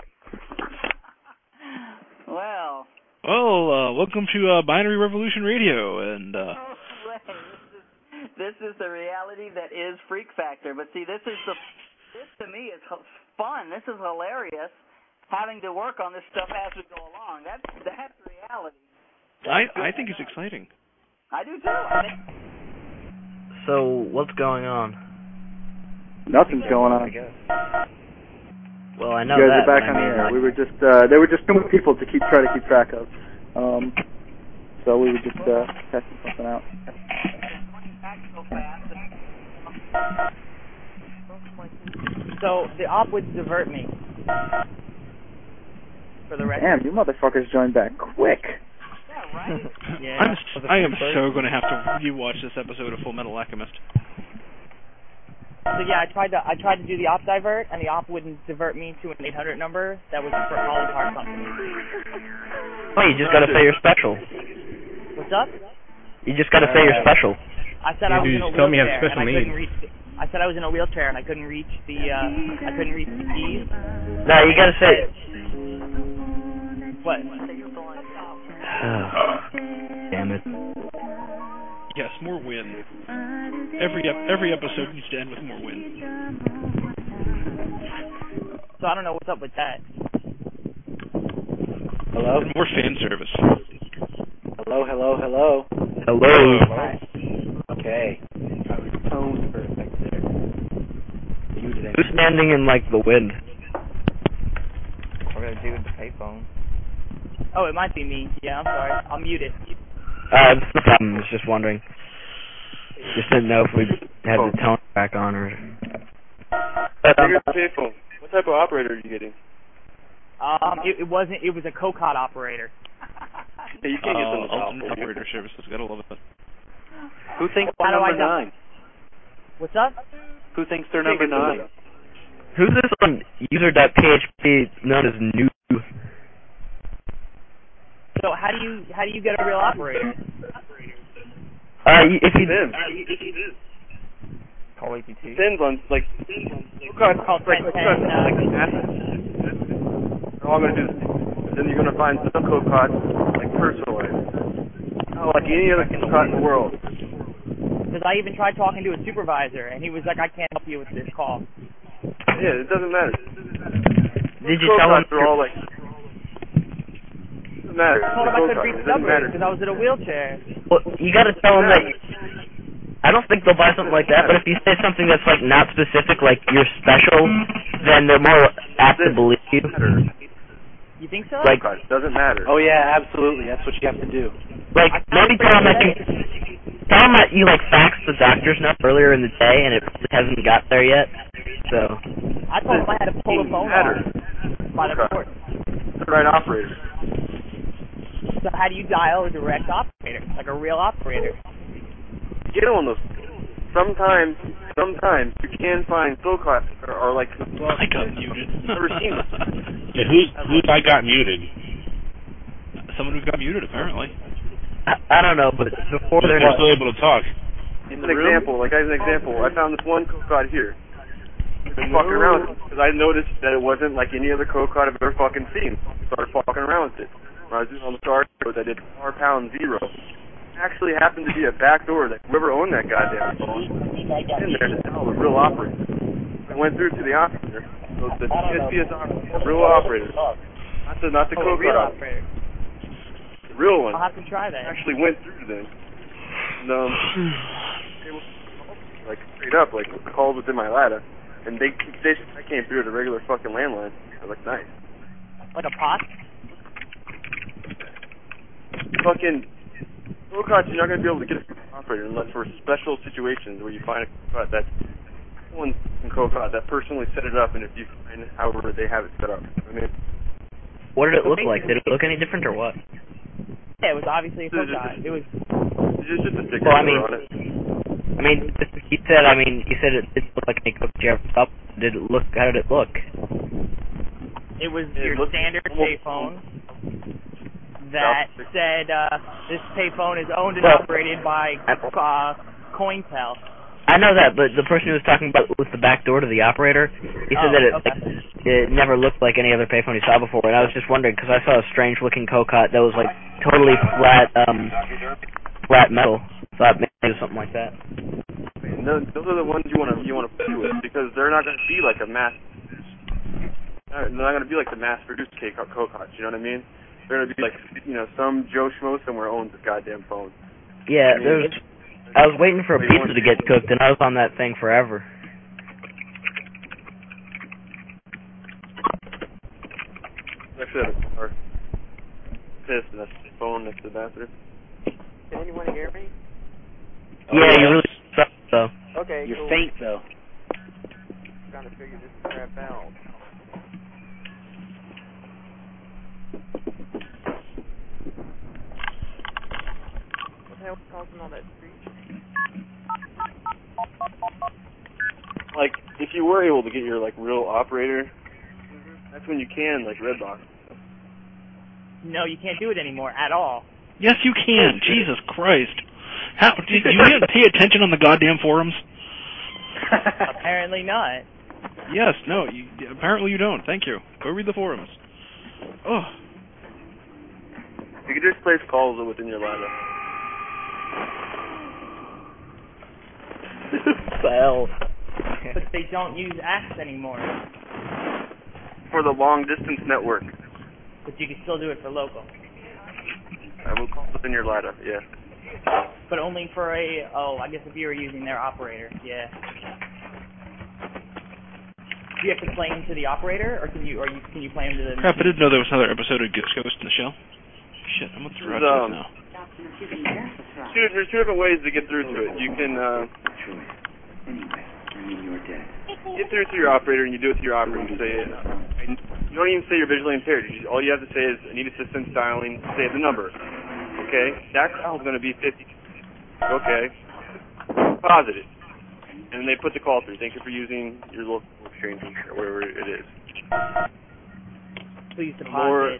Well. Well, uh, welcome to uh, Binary Revolution Radio, and uh, Oh, wait, this is, this is the reality that is Freak Factor. But see, this is the this to me is fun. This is hilarious. Having to work on this stuff as we go along. That's that's reality. I I think it's exciting. I do too. I think. So, what's going on? Nothing's going on. Well, I know you guys that. are back but on I the mean, air. like, We were just uh, there were just too many people to keep try to keep track of. Um, so we were just uh, testing something out. So the op would divert me. For the record. Damn, you motherfuckers joined back quick. Yeah, right? Yeah. I'm, I am so going to have to rewatch this episode of Full Metal Alchemist. So yeah, I tried to I tried to do the op divert, and the op wouldn't divert me to an eight hundred number that was for calling car company. well, you just got to say you're special. What's up? You just got to say you're special. I said You I was do in a tell me you wheelchair, have special and I couldn't needs. reach. The, I said I was in a wheelchair, and I couldn't reach the uh, I couldn't reach the keys. No, you got to say. What? Damn it. Yes, more win. Every ep- every episode needs to end with more win. So I don't know what's up with that. Hello? More fan service. Hello, hello, hello. Hello. Okay. I was toned for a second there. You did Who's standing in, like, the wind? We're gonna do with the payphone. Oh, it might be me. Yeah, I'm sorry. I'm muted. Uh, it's no problem. I was just wondering. Just didn't know if we had the tone back on or... Figure the payphone. What type of operator are you getting? Um, it, it wasn't. It was a COCOT operator. Hey, you can't get them Uh, to dial Ultimate for you. Operator Services. Gotta love it. Who thinks How they're do I number know? nine? What's up? Who thinks they're number nine? Who's this on user.php known as new? So how do you how do you get a real operator? Uh, y- if you... Call A P T. Depends on, like, COCOT, Called like, ten, COCOT, uh, like, assets. They're all going to do this. Then you're going to find some COCOTs, like, personalized. Oh, like any other COCOT in the world. Because I even tried talking to a supervisor, and he was like, "I can't help you with this call." Yeah, it doesn't matter. Did you tell him... COCOTs are all, like, doesn't matter. I told him I couldn't reach It the doesn't number matter. because I was in a wheelchair. Well, you got to tell them that... I don't think they'll buy something like that, but if you say something that's, like, not specific, like you're special, then they're more apt to believe you. You think so? Like, COCOT doesn't matter. Oh yeah, absolutely. That's what you have to do. like maybe tell them that you... Tell them that you, like, faxed the doctor's note earlier in the day, and it hasn't got there yet, so... I told him I had to pull the phone Matter. off by the port. The right operator. So how do you dial a direct operator, like a real operator? Get on those. Sometimes, sometimes you can find COCOTs or, or like. I got muted. Never seen them. Yeah, who's who's I got muted? someone who got muted, apparently. I, I don't know, but before they're They're still able to talk. As an example, like as an example, I found this one code card here. Been fucking around with it because I noticed that it wasn't like any other code card I've ever fucking seen. Started fucking around with it. When I was doing on the star code, I did R pound zero. It actually happened to be a back door that whoever owned that goddamn phone in there to tell the real operator. I went through to the operator. So the P S P S operator, the real operator, not the not the Oh, code real card. operator. The real one. I'll have to try that. Actually went through to them. And, um, like straight up, like the calls within my ladder. And they, they I came through to the regular fucking landline. I was like, nice. Like a pot? Fucking code cards, you're not going to be able to get a operator unless for special situations where you find a code card that one code card that personally set it up, and if you find however they have it set up. I mean, what did it look like? Did it look any different or what? Yeah, it was obviously a code card. It was. It's just a sticker Well, I mean, on it. I mean, you said, I mean, you said it didn't look like any code you ever up. Did it look? How did it look? It was It your looked standard almost- payphone that said uh, this payphone is owned and Well, operated by uh, Cointel. I know that, but the person who was talking about with the back door to the operator, he said Oh, that it okay. like, it never looked like any other payphone he saw before, and I was just wondering because I saw a strange-looking Cocot that was like totally flat, um, flat metal. Thought maybe it was something like that. And those, those are the ones you want to you want to play with because they're not going to be like a mass. They're not going to be like the mass-produced Cocots. You know what I mean? They're going to be like you know some Joe Schmo somewhere owns this goddamn phone. Yeah, I mean, there was. I was waiting for a They pizza want- to get cooked, and I was on that thing forever. Actually, I had a car. Pissed, and that's the phone next to the bathroom. Can anyone hear me? Yeah, you really suck, though. Okay, You're cool. faint, though. Trying to figure this crap out. What the hell's causing all that screeching? Like, if you were able to get your like real operator, that's when you can like Redbox. No, you can't do it anymore at all. Yes, you can. Jesus Christ. How do you even pay attention on the goddamn forums? Apparently not. Yes, no, you, apparently you don't. Thank you. Go read the forums. Oh. You can just place calls within your lineup. Fell. But they don't use apps anymore. For the long distance network. But you can still do it for local. I will call within your lineup, yeah. But only for a, oh, I guess if you were using their operator, yeah. Do you have to claim to the operator, or can you, or you, can you claim to the... Crap, I didn't know there was another episode of Ghost in the Shell. Shit, I'm gonna throw out Um, now. Two, there's two different ways to get through to it. You can uh, get through to your operator, and you do it to your operator. You say, uh, and you don't even say you're visually impaired. You, all you have to say is, I need assistance dialing, say the number. Okay? That call is going to be fifty. Okay. Positive. And they put the call through. Thank you for using your local exchange or whatever it is. Please deposit. Or,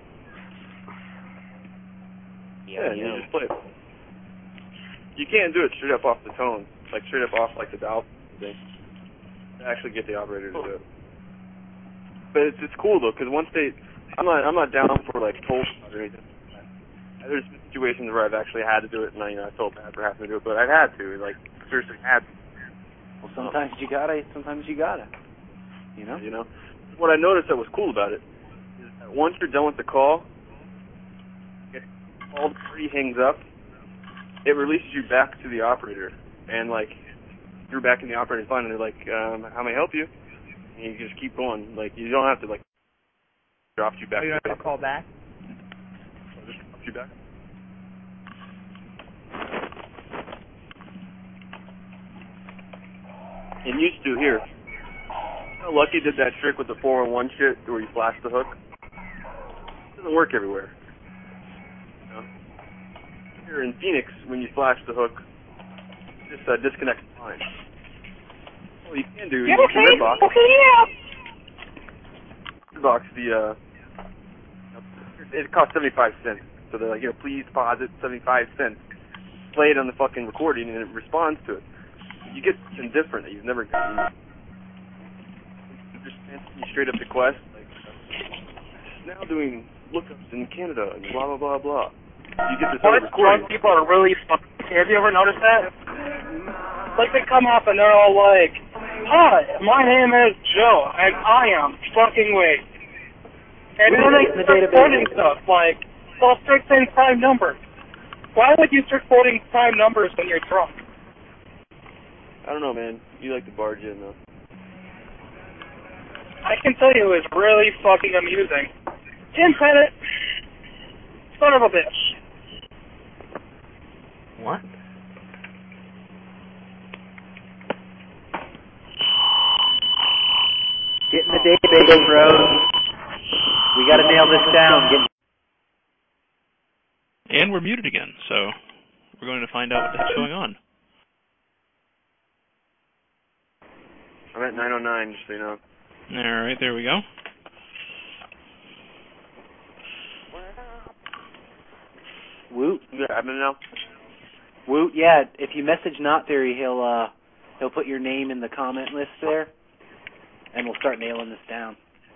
yeah, you just play it. You can't do it straight up off the tone, like straight up off like the dial thing. To actually get the operator to do it. But it's it's cool though, because once they, I'm not I'm not down for like toll or anything. There's situations where I've actually had to do it, and I, you know I felt bad for having to do it, but I've had to, like seriously had to. Well, sometimes you gotta, sometimes you gotta. You know? You know, what I noticed that was cool about it is that once you're done with the call, if all three hangs up, it releases you back to the operator, and like you're back in the operator's line, and they're like, um, "How may I help you?" And you just keep going. Like you don't have to like drop you back. Oh, you don't have to call back? Just drop you back. And used to here. You know, Lucky did that trick with the four one one shit where you flash the hook. It doesn't work everywhere. You know? Here in Phoenix, when you flash the hook, you just uh, disconnect the line. What you can do is Yeah, you okay. can Redbox. Okay, yeah. Redbox the uh, it costs seventy-five cents. So they're like, here, please deposit seventy-five cents. Play it on the fucking recording, and it responds to it. You get something different that you've never gotten. Just you straight up request, like, now doing lookups in Canada and blah blah blah blah. You get this other What recording. drunk people are really fucking. Have you ever noticed that? Like they come up and they're all like, "Hi, my name is Joe, and I am fucking weak." And then they the start database. quoting stuff like, "They'll start saying prime numbers." Why would you start quoting prime numbers when you're drunk? I don't know, man. You like to barge in though. I can tell you it was really fucking amusing. Jim Pettit, son of a bitch. What? Get in the database, bros. We gotta nail this down. Get And we're muted again, so we're going to find out what the heck's going on. I'm at nine oh nine, just so you know. All right, there we go. Woot. You got admin now? Woot, yeah. If you message Not Theory, he'll uh he'll put your name in the comment list there, and we'll start nailing this down.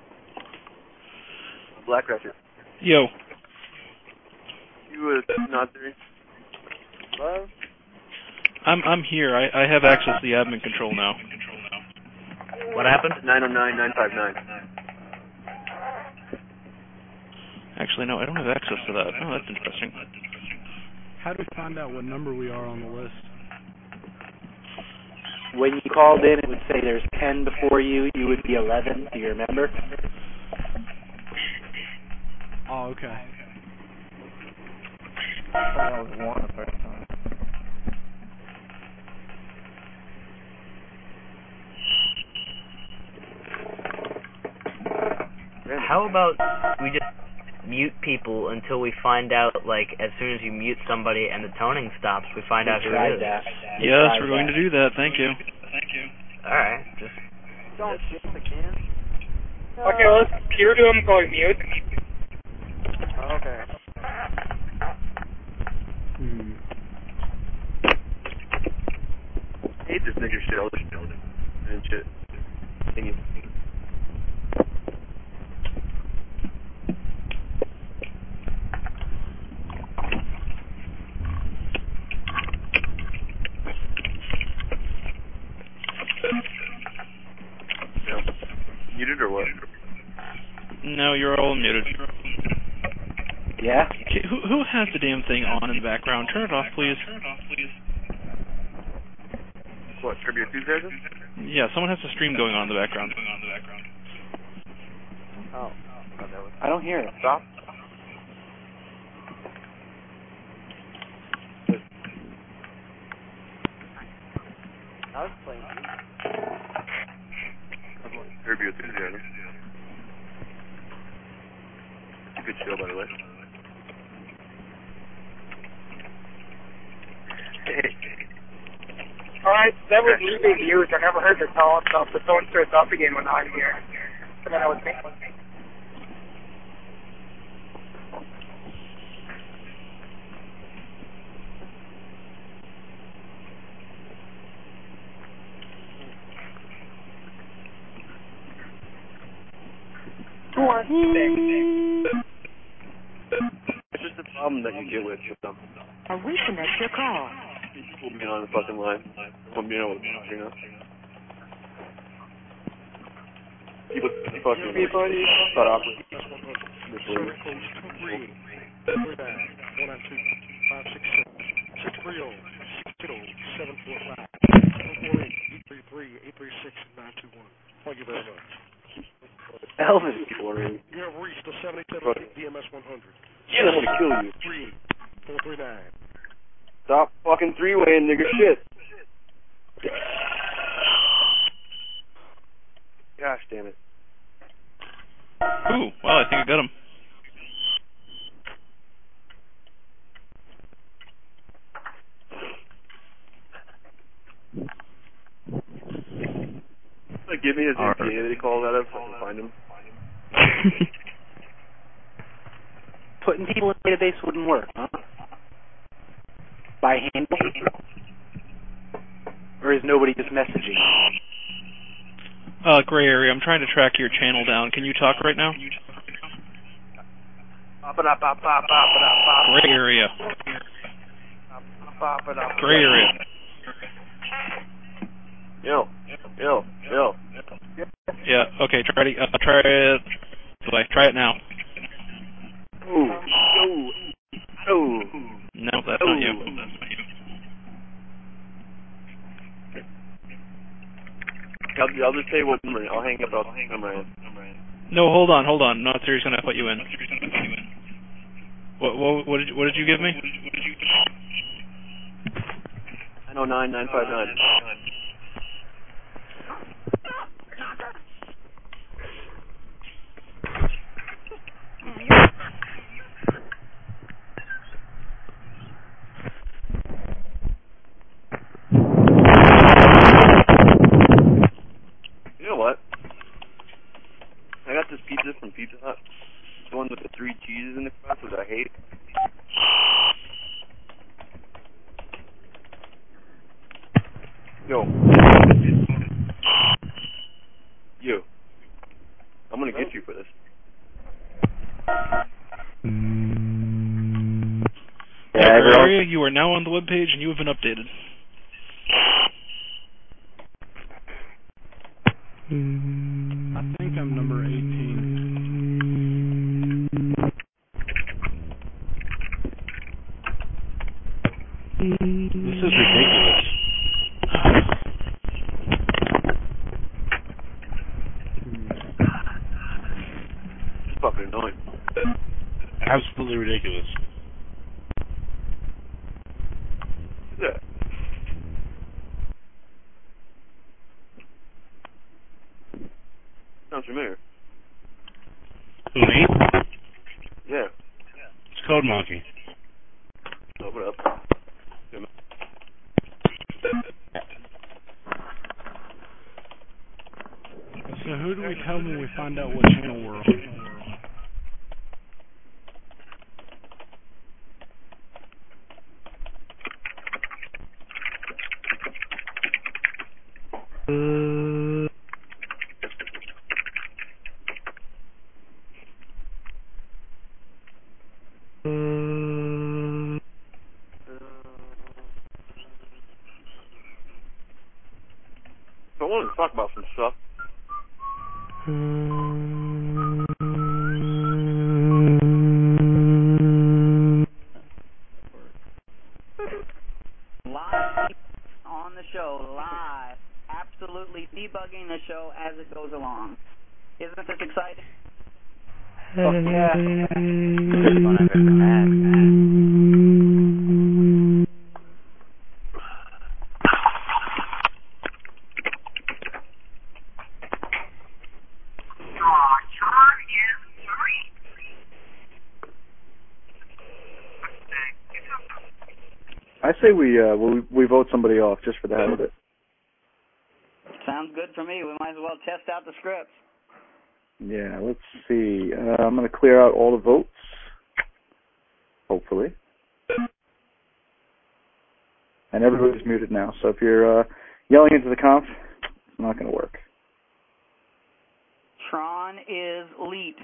Black Ratchet. Yo. You uh, Not Theory? Hello? I'm I'm here. I, I have access to the admin control now. What happened? nine oh nine nine five nine. Actually, no, I don't have access to that. Oh, that's interesting. How do we find out what number we are on the list? When you called in, it would say there's ten before you. You would be eleven. Do you remember? Oh, okay. I thought I was one the first time. How about we just mute people until we find out, like, as soon as you mute somebody and the toning stops, we find out who it is. That. Yes, we're going to do that. Thank you. Thank you. Alright, just... Don't shit the can. Okay, let's peer to him going mute. Okay. Hmm. I hate this nigger shit, all this shit and shit. Can you? Muted or what? No, you're all muted. Yeah? Okay, who who has the damn thing on in the background? Turn it off, please. What, Tribute Tuesday? Yeah, someone has a stream going on in the background. Oh. I don't hear it. Stop. I was playing. Tribute Tuesday. It's a good show, by the way. Alright, that was me being used. I never heard her tell stuff, but someone starts up again when I'm here. And then I was me. It's just a problem that you get with them. Or reconnect your call. People being on the fucking line. People being able to, you know. People fucking Everybody. start off with Circle codes two three eight, three nine, one nine two, five six seven, six three zero, six zero, seven four five, seven four eight, eight three three, eight three six, nine two one. Thank you very much. Elvis people are in. You have reached the seventy-seven D M S one hundred. Yeah, I'm gonna kill you. three eight, four three nine. Stop fucking three-weighing, nigga shit. Gosh damn it. Ooh, well, I think I got him. Like, give me his All M P A right. that he calls out of so I can find him. putting people in the database wouldn't work, huh? By hand? Or is nobody just messaging? Uh, gray area, I'm trying to track your channel down. Can you talk right now? Gray area. Gray area. Yo, yo, yo. Yeah, okay, try it. Uh, try it. Like, try it now. Ooh, ooh, ooh. No, that's not you. I'll, I'll just say what number. I'll hang up. I'll hang up my. No, hold on, hold on. Not serious. Gonna put you in. What, what, what did you, what did you give me? nine oh nine nine five nine. You know what? I got this pizza from Pizza Hut. The one with the three cheeses in the crust, which I hate. Yo. You. I'm gonna get you for this. Yeah, area, you are now on the webpage and you have been updated. I think I'm number eighteen. This is ridiculous. It's fucking annoying. Absolutely ridiculous. Yeah. Sounds familiar. Who, me? Yeah. It's Code Monkey. Oh, what up? So who do we tell when we find out what channel we're on? I wanted to talk about some stuff. Live on the show, live, absolutely debugging the show as it goes along. Isn't this exciting? Oh, yeah. I say we uh we we vote somebody off just for the hell of it. Sounds good for me. We might as well test out the scripts. Yeah, let's see. Uh, I'm going to clear out all the votes. Hopefully. And everybody's muted now, so if you're uh, yelling into the conf, it's not going to work. Tron is lead.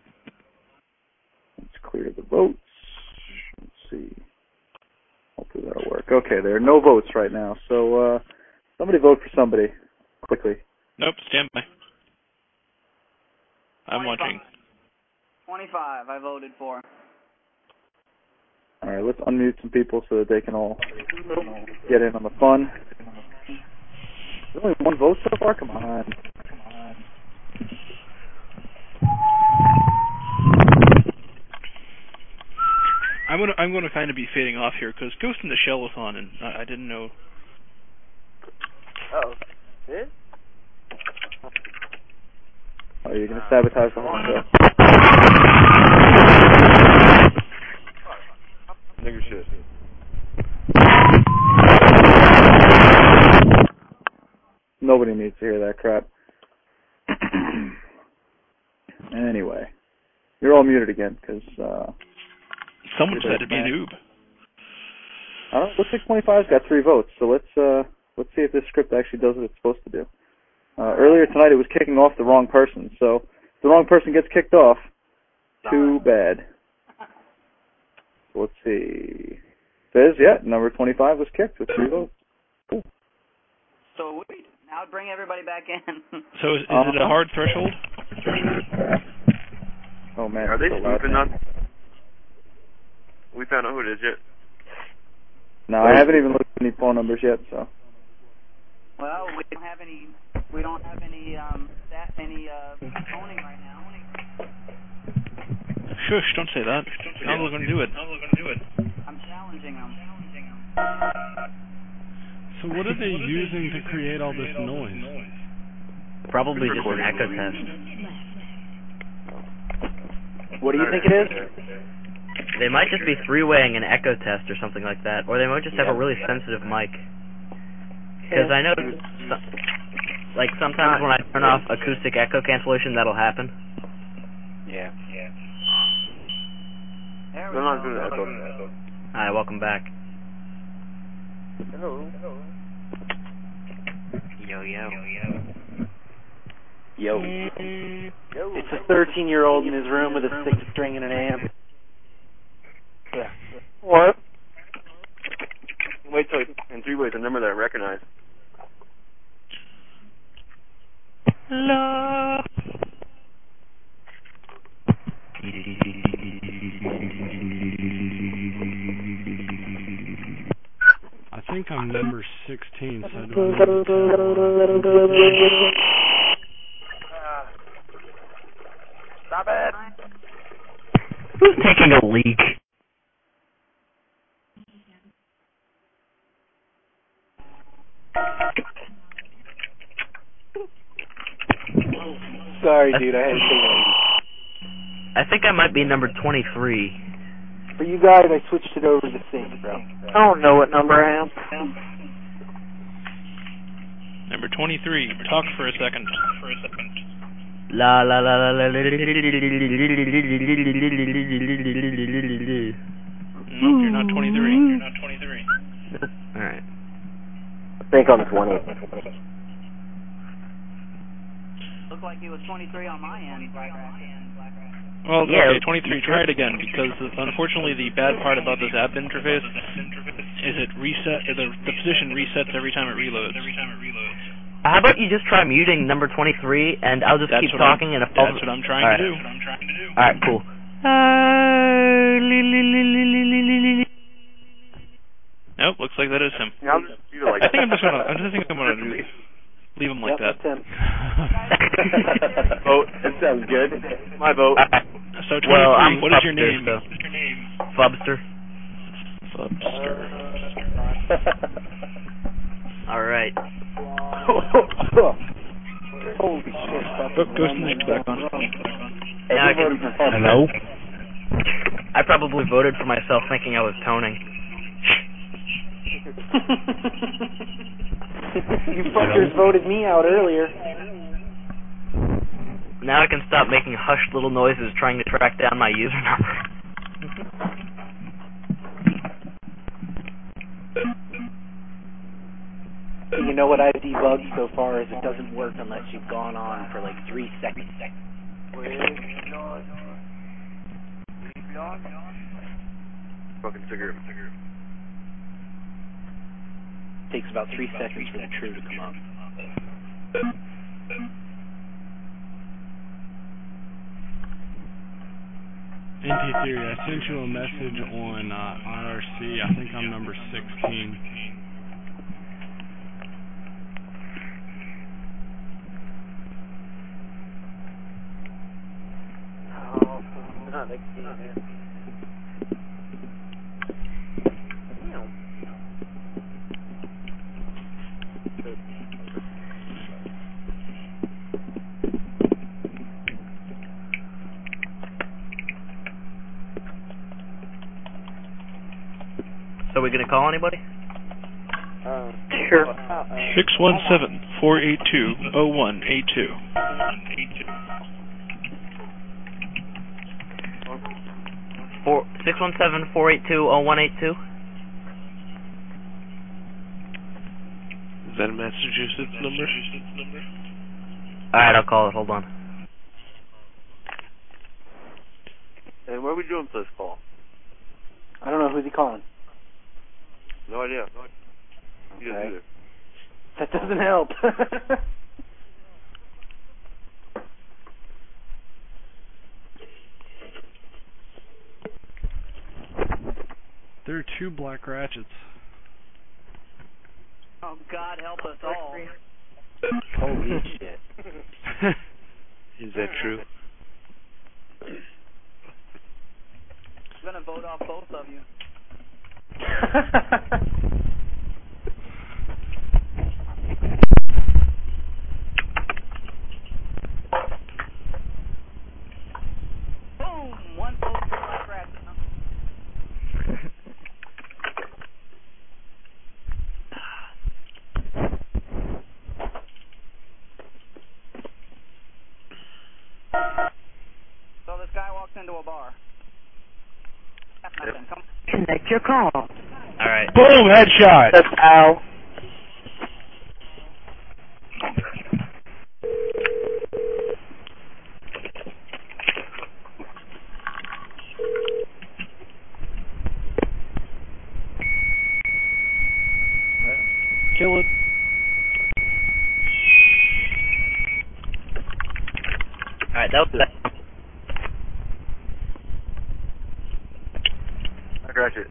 Let's clear the votes. Let's see. Hopefully that'll work. Okay, there are no votes right now, so uh, somebody vote for somebody quickly. Nope, stand by. I'm watching. twenty-five I voted for. All right, let's unmute some people so that they can all get in on the fun. There's only one vote so far? Come on. Come on. I'm gonna I'm gonna kind of be fading off here because Ghost in the Shell was on and I, I didn't know. Oh, this? Oh, you're gonna sabotage the whole show. Nigger shit. Nobody needs to hear that crap. Anyway, you're all muted again because uh, Someone said it'd be a noob. I don't know. Looks like twenty-five's got three votes, so let's uh, let's see if this script actually does what it's supposed to do. Uh, earlier tonight it was kicking off the wrong person, so if the wrong person gets kicked off, too bad. Let's see. Says, yeah, number twenty-five was kicked with three votes. Cool. So now bring everybody back in. So is, is uh-huh. it a hard threshold? Oh, man. Are they so spoofing us? We found out who it is yet. No, I haven't even looked at any phone numbers yet, so. Well, we don't have any, we don't have any, um, that, any, uh, phoning right now. Shush, don't say that. How are we going to do it? How are we going to do it? I'm challenging them. So what are they using to create all this noise? Probably just an echo test. What do you think it is? They might just be three-weighing an echo test or something like that, or they might just have a really sensitive mic. Because I know, some, like, sometimes when I turn off acoustic echo cancellation, that'll happen. Yeah. Yeah. There we not go. Doing echo. Hi, welcome back. Hello. Hello. Yo, yo. Yo. Yo. It's a thirteen-year-old in his room with a six-string and an amp. Yeah. What? Wait till in three ways a number that I recognize. Love. I think I'm number sixteen, so do I need to Stop it! Who's taking a leak? Sorry, dude, I had to say I think I might be number twenty-three. For you guys, I switched it over to sync, bro. I don't know what number I am. Number twenty-three. Talk for a second. For a second. La la la la la. Nope, you're not twenty-three. You're not twenty-three. All right. I think I'm twenty. Looked like he was twenty-three on my end, Black Rat. Well, yeah, okay, twenty-three, try it again, because unfortunately the bad part about this app interface is it reset, the, the position resets every time it reloads. How about you just try muting number twenty-three, and I'll just that's keep talking, I'm, and if that's what I'm trying right. to do. Alright, cool. Nope, looks like that is him. Yeah, I'll just leave it like I think I'm just gonna, I just think I'm gonna do, leave him like yep, that. That's him. Vote. That sounds good. My vote. Right. So twenty-three, well, I'm what Fubster, is your name? So. Fubster. Fubster. Alright. Holy shit. Oh, Ghost Nick's back on. Now I can, Hello? I probably voted for myself thinking I was toning. You fuckers voted me out earlier. Now I can stop making hushed little noises trying to track down my user number. You know what I've debugged so far is it doesn't work unless you've gone on for like three seconds. Fucking cigarette. Takes about three seconds for the true to come up. N T Theory, I sent you a message on uh, I R C. I think I'm number sixteen. Oh, not like that. So we gonna call anybody? Uh, sure. Six one seven four eight two zero one eight two. Four six one seven four eight two oh one eight two. Is that a Massachusetts number? Alright, I'll call it. Hold on. And where are we doing for this call? I don't know. Who's he calling? No idea. You Okay. either. That doesn't help. There are two black ratchets. Oh, God help us all. Holy shit. Is that true? I'm going to vote off both of you. Boom! One vote for Black Ratchet. So this guy walks into a bar. Nothing. Come Connect your call. Alright. Boom! Headshot! That's Al. Kill it. Alright, that was that. Black Ratchet.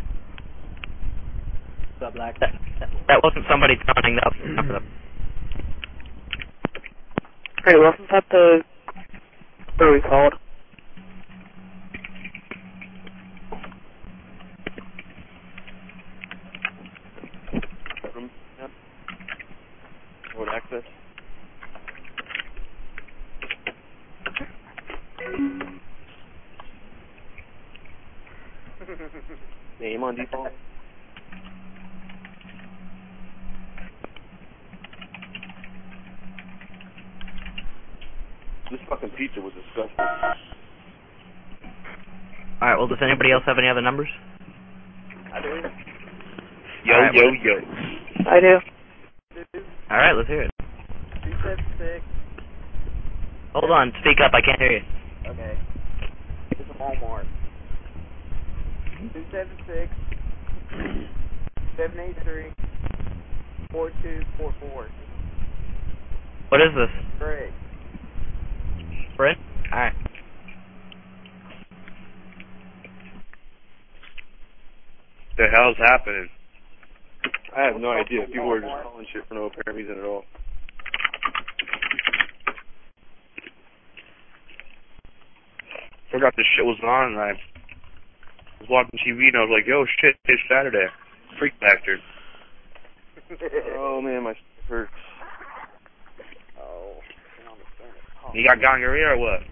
What's up, Black? That, that wasn't somebody turning up. Hey, wasn't that the... What are we called? Room? Yep. Road access. Name on default. This fucking pizza was disgusting. Alright, well, does anybody else have any other numbers? I do. Yo, All right, yo, what- yo. I do. Alright, let's hear it. two seven six. Hold on, speak up, I can't hear you. Okay. It's a Walmart. two seven six, seven eight three, four two four four. What is this? Greg. Brent? Alright. The hell's happening? I have no idea. People are just calling shit for no apparent reason at all. Forgot this shit was on, and I was watching T V, and I was like, yo, shit, it's Saturday. Freak Factor. Oh man, my stomach hurts. Oh, You got gonorrhea or what?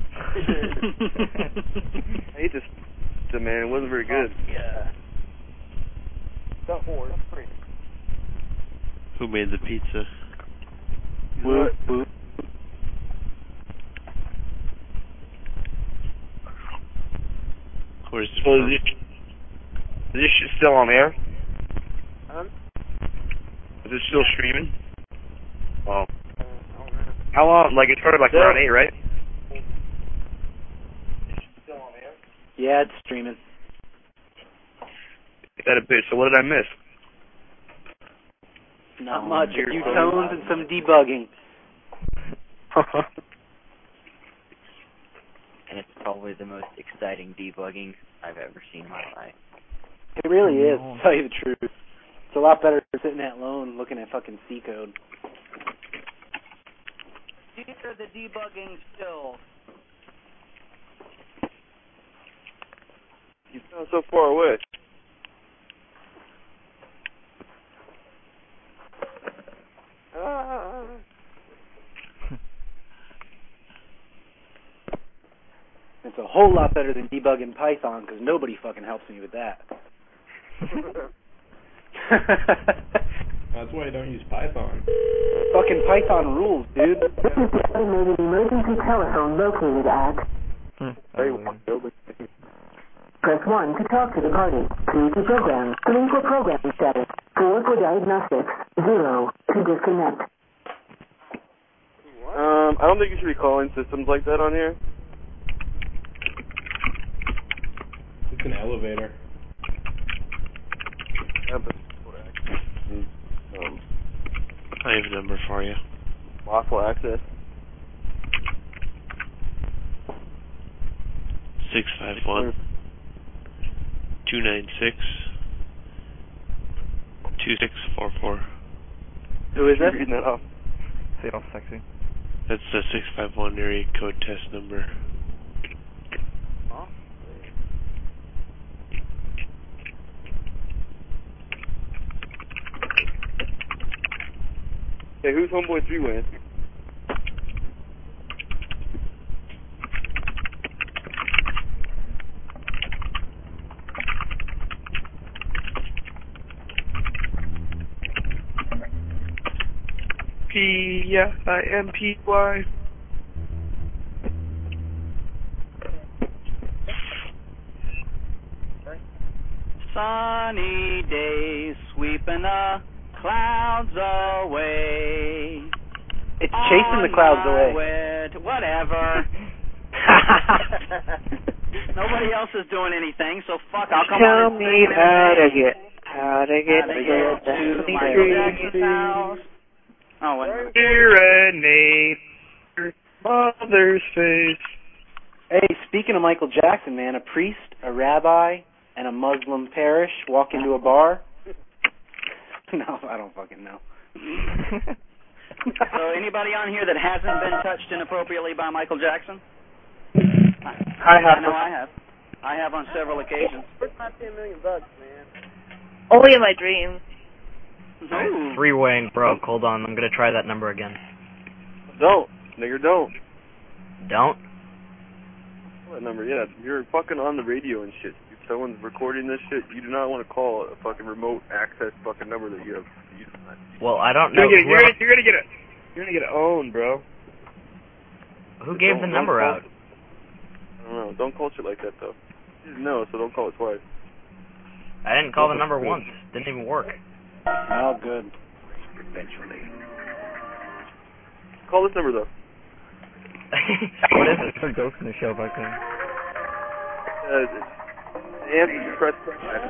I hate this pizza, man. It wasn't very good. Yeah. The horse. Who made the pizza? Whoop, whoop. Where's this so is, it, is this shit still on air? Um, Is it still streaming? Oh. How long? Like, it started like around eight, right? Yeah, it's streaming. That a bitch. So what did I miss? Not much. A few tones and some debugging. And it's probably the most exciting debugging I've ever seen in my life. It really is, to tell you the truth. It's a lot better than sitting at lone looking at fucking C code. These are the debugging skills. You sound so far away. Ah. It's a whole lot better than debugging Python because nobody fucking helps me with that. That's why I don't use Python. Fucking Python rules, dude. This is the automated emergency telephone located at... Hey, Press one to talk to the party. two to program. three for program status. four for diagnostics. zero to disconnect. Um, I don't think you should be calling systems like that on here. It's an elevator. Yeah, but um, I have a number for you. lawful access. Six five one two nine six two six four four. Who is that? Reading that off. Say it all sexy. That's the six five one area code test number. Hey, who's Homeboy three-way? P I M P Y. Sunny days sweeping the clouds away. It's chasing the clouds away. Way to whatever. Nobody else is doing anything, so fuck. I'll come Tell on and me sing how to and get how to get, how to get get to Michael Jackson's house. Oh, wait. Serenade mother's face. Hey, speaking of Michael Jackson, man, a priest, a rabbi, and a Muslim parish walk into a bar. No, I don't fucking know. So anybody on here that hasn't been touched inappropriately by Michael Jackson? I have. I know I have. I have on several occasions. Where's my ten million bucks, man? Only in my dreams. Ooh. Three-weighing broke. Hold on, I'm gonna try that number again. Don't. Nigger, don't. Don't? That number, yeah. You're fucking on the radio and shit. If someone's recording this shit, you do not want to call a fucking remote access fucking number that you have. You do not. Well, I don't You're know. gonna, get, you're, gonna, you're gonna get it. You're gonna get it owned, bro. Who gave Don't- the don't number call out? it. I don't know. Don't call shit like that, though. No, so don't call it twice. I didn't call the number once. Didn't even work. Oh, good. Eventually. Call this number, though. What is it? There's a ghost in the show back then. Uh, answer, press five.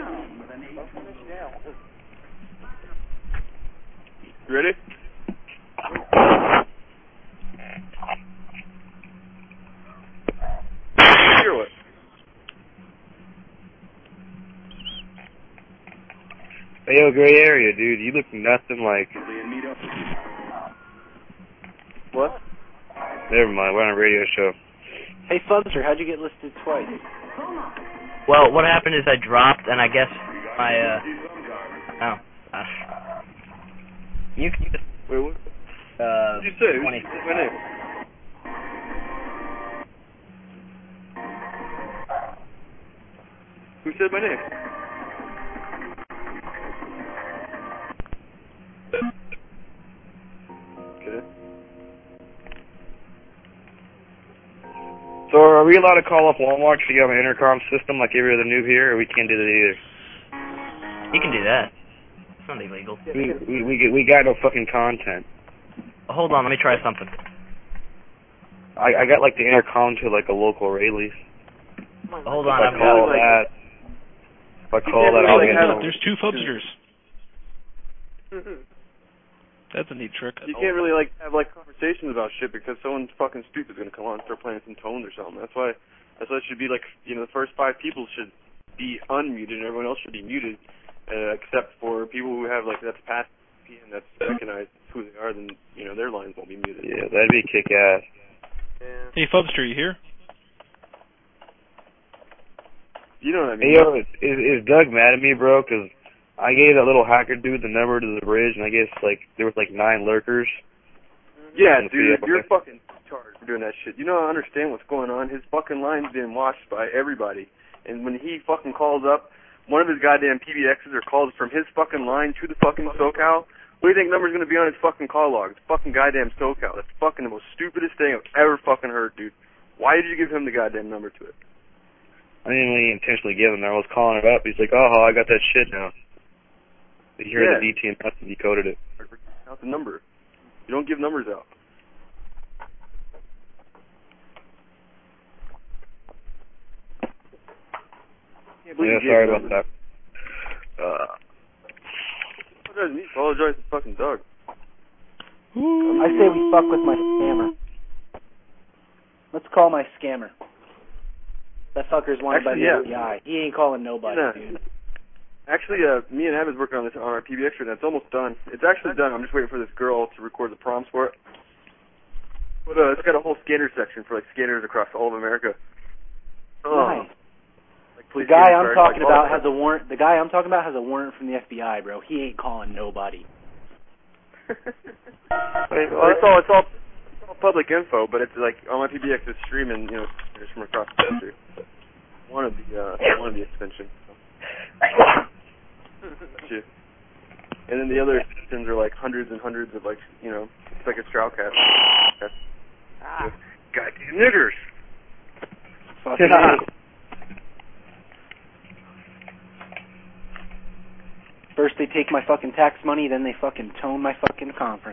You ready? Hear what? Hey, yo, gray area, dude. You look nothing like. What? Never mind. We're on a radio show. Hey, Fubster, how'd you get listed twice? Well, what happened is I dropped, and I guess my, uh... Oh. Uh, you can... Wait, what? Uh, What did you say? twenty. Who said my name? Who said my name? Okay. So are we allowed to call up Walmart to get on the intercom system like every other noob here, or we can't do that either? You can do that. It's not illegal. We we we, get, we got no fucking content. Hold on, let me try something. I I got like the intercom to like a local Rayleigh's. Hold If on, I I've call got... that, if I call that, I'll get no. There's two Fubsters. That's a neat trick. You can't really like have like conversations about shit because someone fucking stupid is gonna come on and start playing some tones or something. That's why that's why it should be like, you know, the first five people should be unmuted and everyone else should be muted, uh, except for people who have like that's past and that's recognized who they are. Then you know their lines won't be muted. Yeah, that'd be kick ass. Hey, Fubster, you here? You know what I mean? Hey, yo, is, is Doug mad at me, bro? Because I gave that little hacker dude the number to the bridge, and I guess like there was like nine lurkers. Yeah, And dude, see, you're fucking retarded for doing that shit. You don't understand what's going on. His fucking line's being watched by everybody. And when he fucking calls up, one of his goddamn P B Xs are called from his fucking line to the fucking SoCal. What do you think number's gonna be on his fucking call log? It's fucking goddamn SoCal. That's fucking the most stupidest thing I've ever fucking heard, dude. Why did you give him the goddamn number to it? I didn't really intentionally give him that. I was calling it up. He's like, oh, I got that shit now. But he heard Yeah. the D T M S and decoded it. Count the number. You don't give numbers out. Can't believe Yeah, you sorry gave about numbers. that. Uh, Apologize to me. Apologize to fucking Doug. I say we fuck with my scammer. Let's call my scammer. That fucker's wanted by Actually, the yeah. F B I. He ain't calling nobody, Yeah. dude. Actually, uh, me and Evan's working on this on our P B X right now. It's almost done. It's actually done. I'm just waiting for this girl to record the prompts for it. But uh, it's got a whole scanner section for like scanners across all of America. Oh. Nice. Like The police guy scanners, I'm sorry, talking like, all about that has a warrant. The guy I'm talking about has a warrant from the F B I, bro. He ain't calling nobody. I mean, well, it's all it's all it's all public info, but it's like on my P B X is streaming, you know, just from across the country. One of the uh, one of the extensions. Shit. And then the other extensions are like hundreds and hundreds of like, you know, it's like a straw cat. Ah. Goddamn niggers. Fucking Yeah. A. First they take my fucking tax money, then they fucking tone my fucking conference.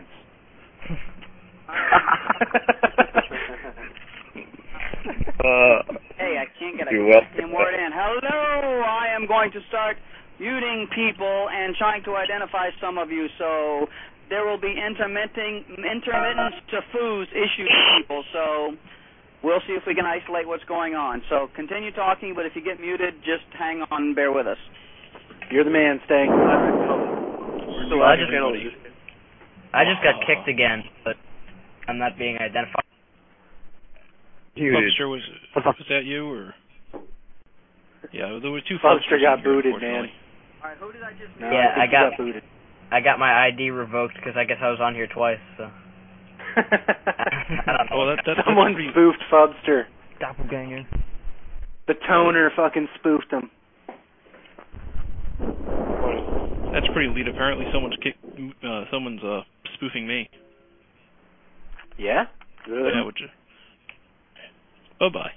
uh, Hey, I can't get a you're welcome. goddamn word in. Hello, I am going to start muting people and trying to identify some of you. So there will be intermitting, intermittent to foos issues to people. So we'll see if we can isolate what's going on. So continue talking, but if you get muted, just hang on and bear with us. You're the man, Stang. Well, I just, I just got kicked again, but I'm not being identified. Fubster, was was that you or? Yeah, there were two Fubsters Fubster got in here, booted, man. unfortunately. All right, who did I just? No, yeah, I, I got, got booted. I got my I D revoked because I guess I was on here twice. So. I don't know. Oh, that, that, Someone that's pretty... spoofed Fubster. Doppelganger. The toner fucking spoofed him. That's pretty elite. Apparently, someone's kick, uh, someone's uh, spoofing me. Yeah. Good. Yeah, which. Bye bye.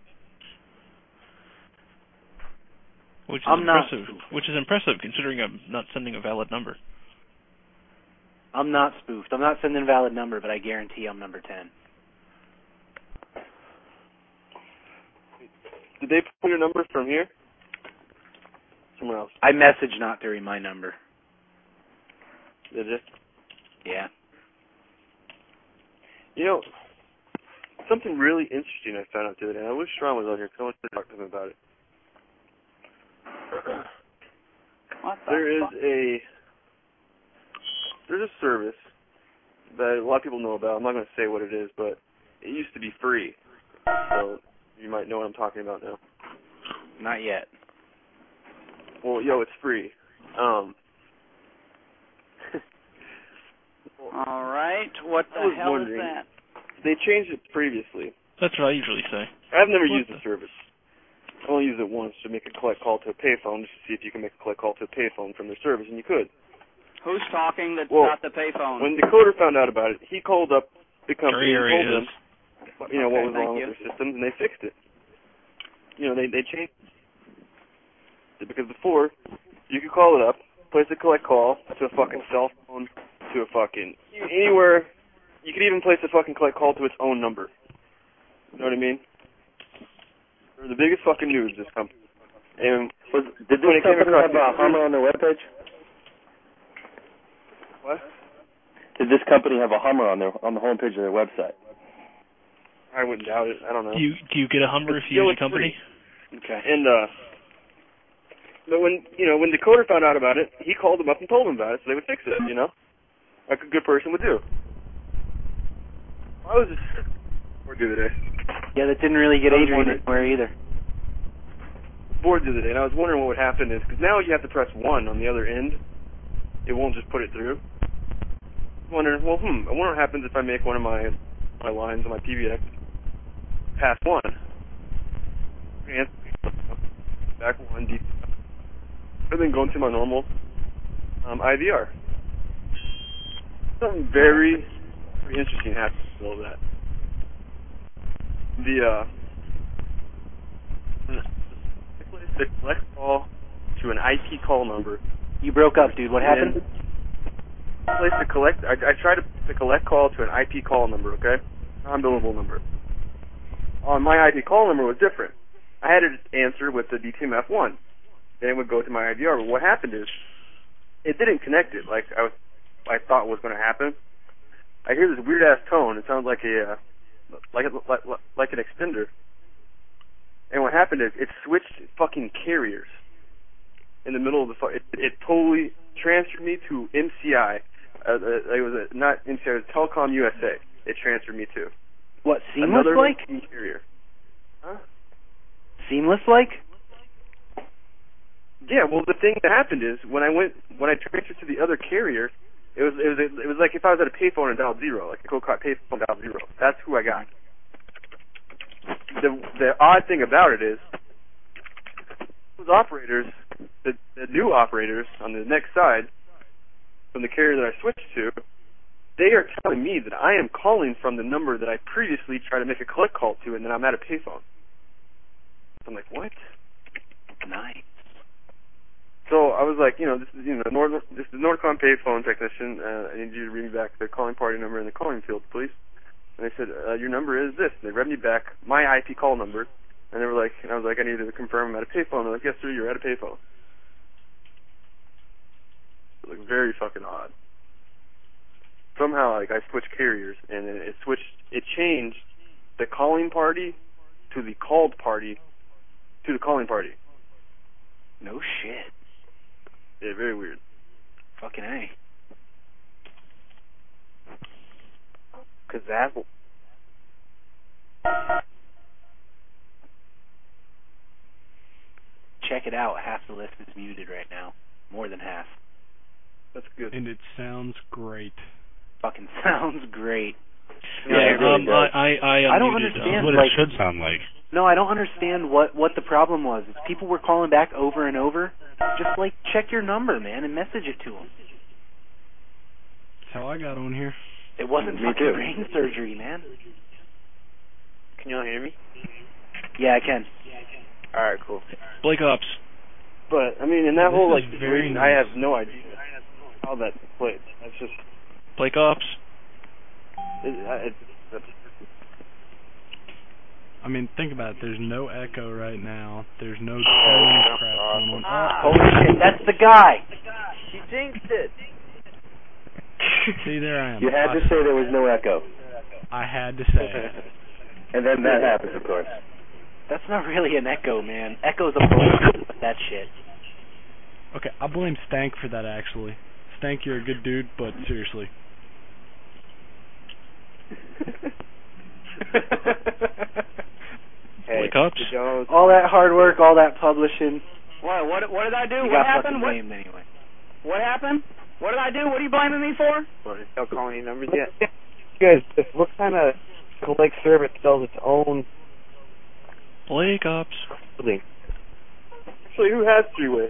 Which is I'm not impressive. Which is impressive considering I'm not sending a valid number. I'm not spoofed. I'm not sending a valid number, but I guarantee I'm number ten. Did they pull your number from here? Somewhere else. I message not through my number. Did you? Yeah. You know, something really interesting I found out the other day. I wish Ron was on here because I wanted to talk to him about it. What the There is fuck? a there's a service that a lot of people know about. I'm not going to say what it is, but it used to be free. So you might know what I'm talking about now. Not yet. Well, yo, it's free. Um. All right, what I the was hell is wondering, that? They changed it previously. That's what I usually say. I've never What used the service. I only used it once to make a collect call to a payphone, just to see if you can make a collect call to a payphone from their service, and you could. Who's talking that's Well, got the payphone? When Decoder found out about it, he called up the company Here and he told is. them, you know, what Okay, was thank wrong you. with their systems, and they fixed it. You know, they they changed it because before you could call it up, place a collect call to a fucking cell phone, to a fucking anywhere. You could even place a fucking collect call to its own number. You know what I mean? They're the biggest fucking news, this company. And Was, did when this it came company across have a Hummer on their webpage? What? Did this company have a Hummer on their on the homepage of their website? I wouldn't doubt it. I don't know. Do you do you get a Hummer if you Still, use it's a company? free. Okay. And uh, but when you know when Decoder found out about it, he called them up and told them about it, so they would fix it. You know, like a good person would do. I was just bored the other day. Yeah, that didn't really get I was Adrian wondering- anywhere either. Bored the other day, and I was wondering what would happen is because now you have to press one on the other end. It won't just put it through. I'm wondering, well, hmm, I wonder what happens if I make one of my my lines on my P B X pass one. And back one, D, and then go into my normal um, I V R. Something very, very interesting happened in the middle of that. The uh, the to collect call to an I P call number. You broke up, dude. What happened? Place to collect. I, I tried to, to collect call to an I P call number. Okay, non-billable number. On my I P call number was different. I had to answer with the D T M F one. Then it would go to my I V R. But what happened is, it didn't connect it like I was, I thought was going to happen. I hear this weird ass tone. It sounds like a, uh, like a, like like an extender. And what happened is, it switched fucking carriers in the middle of the. Fu- it, it totally transferred me to M C I. Uh, uh, it was a, not M C I. It was Telecom U S A. It transferred me to. What, seamless Another like? Carrier. Huh? Seamless like? Yeah. Well, the thing that happened is when I went when I transferred to the other carrier, it was it was it was like if I was at a payphone and dialed zero, like a Cocott payphone dialed zero. That's who I got. The the odd thing about it is those operators, the, the new operators on the next side from the carrier that I switched to, they are telling me that I am calling from the number that I previously tried to make a collect call to, and that I'm at a payphone. I'm like, what? Nice. So I was like, you know, this is you know, Nord, this is Nordcom payphone technician. Uh, I need you to read me back the calling party number in the calling field, please. And they said, uh, your number is this. And they read me back my I P call number, and they were like, and I was like, I need to confirm I'm at a payphone. They're like, yes, sir, you're at a payphone. It was like very fucking odd. Somehow, like, I switched carriers, and it switched, it changed the calling party to the called party to the calling party. No shit. Yeah, very weird. Fucking A. Cause that. Check it out. Half the list is muted right now. More than half. That's good. And it sounds great. Fucking sounds great. Yeah, Yeah, it really um, does. I, I, I, I don't unmuted, understand um, what it should sound like. No, I don't understand what what the problem was. It's people were calling back over and over. Just like check your number, man, and message it to them. That's how I got on here. It wasn't Me fucking too. brain surgery, man. Can y'all hear me? Yeah, I can. All right, cool. Blake Ops. But I mean, in that This whole is like very situation, nice. I have no idea how that played. That's just Blake Ops. it, it, that's, I mean, think about it. There's no echo right now. There's no tone crap going on. Ah, holy shit, that's the guy. She jinxed it. See, there I am. You had I, to say there was no echo. I had to say it. And then that happens, of course. That's not really an echo, man. Echo's a bullshit with that shit. Okay, I blame Stank for that, actually. Stank, you're a good dude, but seriously. hey, Blake Ops. did y'all- All that hard work, all that publishing. What? What? What did I do? You What got happened? fucking What? blamed anyway. What happened? What did I do? What are you blaming me for? No calling any numbers yet. Guys, what kind of collect service sells its own Blake Ops. building? Actually, who has three-way?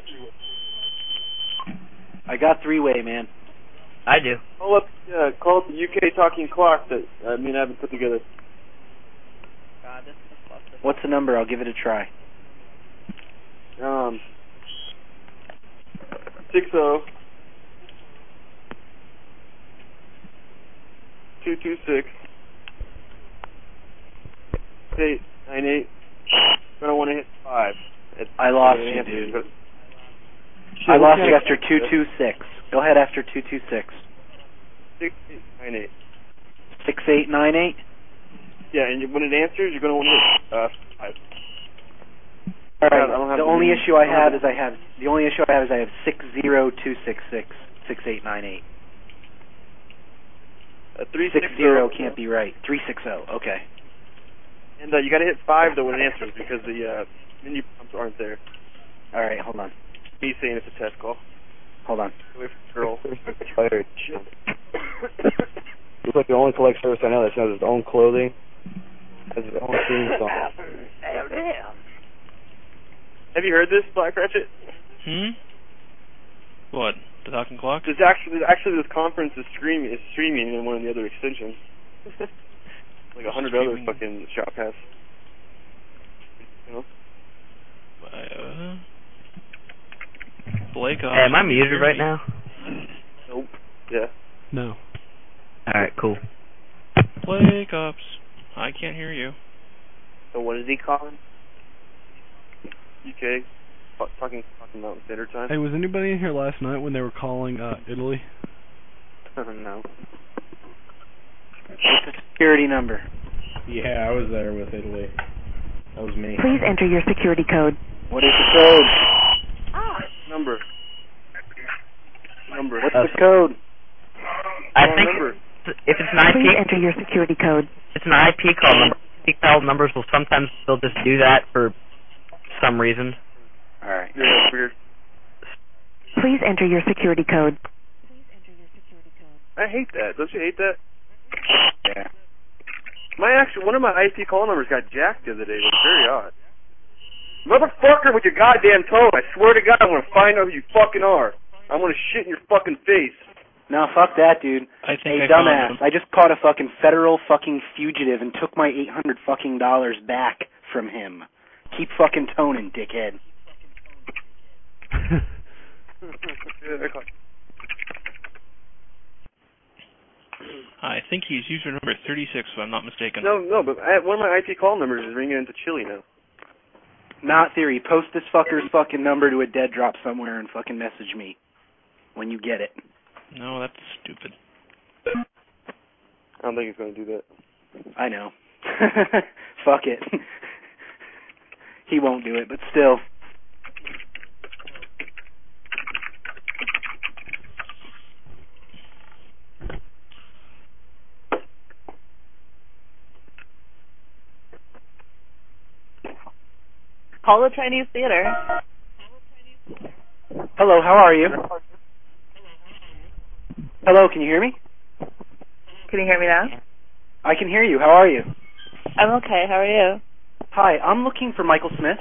I got three-way, man. I do. Call up, uh, call up the U K talking clock that uh, me and I haven't put together. What's the number? I'll give it a try. Um, six zero two two six eight nine eight. Gonna want to hit five. It's I lost uh, you, answer, dude. but- I Shit, lost we you can't- after two two six. Go ahead after two two six. Six eight nine eight. Six eight nine eight. Yeah, and you- when it answers, you're gonna want to hit uh, five. All I right. don't have The the only name. issue I I don't have have is I have the only issue I have is I have six zero two six six six eight nine eight. Uh, three Six six zero can't be right. Three six zero. Okay. And uh, you got to hit five though when it answers because the uh, menu prompts aren't there. All right. Hold on. Me saying it's a test call. Hold on. Away from the girl. Looks like the only collect service I know that sells its own clothing, has its own theme song. Damn, damn. Have you heard this, Black Ratchet? Hmm? What? The talking clock? There's actually actually this conference is streaming is streaming in one of the other extensions. Like a hundred other fucking shop has. You know? Uh, Blake Ops. Hey, am I muted right now? Nope. Yeah. No. Alright, cool. Blake Ops. I can't hear you. So what is he calling? U K. F- fucking fucking Mountain Standard Time. Hey, was anybody in here last night when they were calling uh, Italy? No. What's the security number? Yeah, I was there with Italy. That was me. Please enter your security code. What is the code? Number. Number. What's the code? I Wrong think number. if it's an I P, Please enter your security code. it's an I P call number. I P call numbers will sometimes they'll just do that for some reason. All right. Yeah, that's weird. Please enter your security code. I hate that. Don't you hate that? Yeah. My actual one of my I P call numbers got jacked the other day. It was very odd. Motherfucker with your goddamn tone. I swear to God, I'm gonna find out who you fucking are. I'm gonna shit in your fucking face. No, fuck that, dude. I think Hey, I found dumbass. him. I just caught a fucking federal fucking fugitive and took my eight hundred fucking dollars back from him. Keep fucking toning, dickhead. Yeah, I caught- I think he's user number thirty-six, if I'm not mistaken. no, no, but I, one of my I P call numbers is ringing into Chile now. Not theory. Post this fucker's fucking number to a dead drop somewhere and fucking message me when you get it. No, that's stupid. I don't think he's gonna do that. I know. Fuck it. He won't do it, but still. Call the Chinese Theater. Hello, how are you? Hello, can you hear me? Can you hear me now? I can hear you. How are you? I'm okay. How are you? Hi, I'm looking for Michael Smith.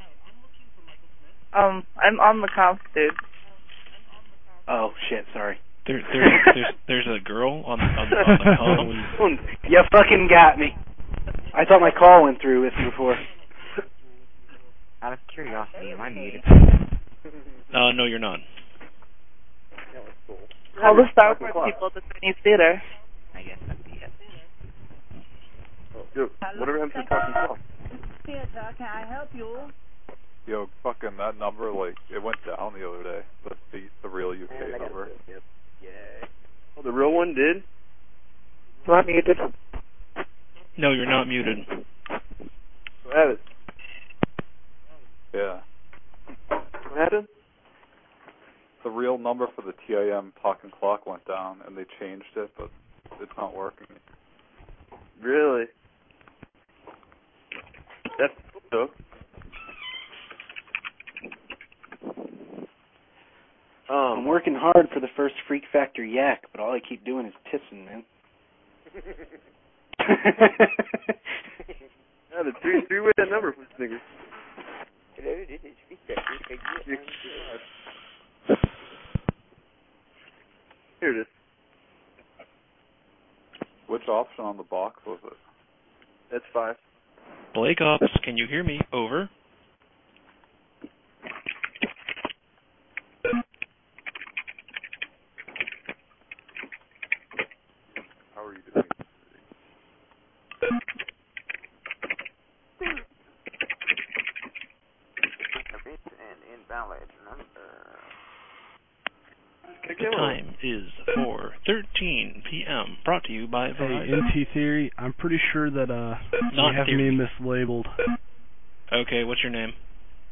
Um, I'm on the comp, dude. Oh, shit, sorry. There, there's, there's, there's a girl on, on, on the phone. You fucking got me. I thought my call went through with you before. Out of curiosity, am I muted? Uh, no, you're not. Call the Star Wars people at the Chinese Theater. I guess that'd be it. Oh, dude, whatever happened to talking clock? Theater, can I help you? Yo, fucking that number, like, it went down the other day. The the, the real U K number. Yeah. Oh, the real one did? You want muted? No, you're not muted. What happened? Yeah. What happened? The real number for the T I M talking clock went down, and they changed it, but it's not working. Really? That's so. Um, I'm working hard for the first Freak Factor yak, but all I keep doing is pissing, man. Yeah, the three three way that number for this nigga. Hello, this is Freak Factor. Here it is. Which option on the box was it? That's five. Blake Ops, can you hear me? Over. How are you doing? An invalid number. The time is four thirteen p.m. Brought to you by Hey, Verizon. N T Theory, I'm pretty sure that uh Not you have theory. me mislabeled. Okay, what's your name?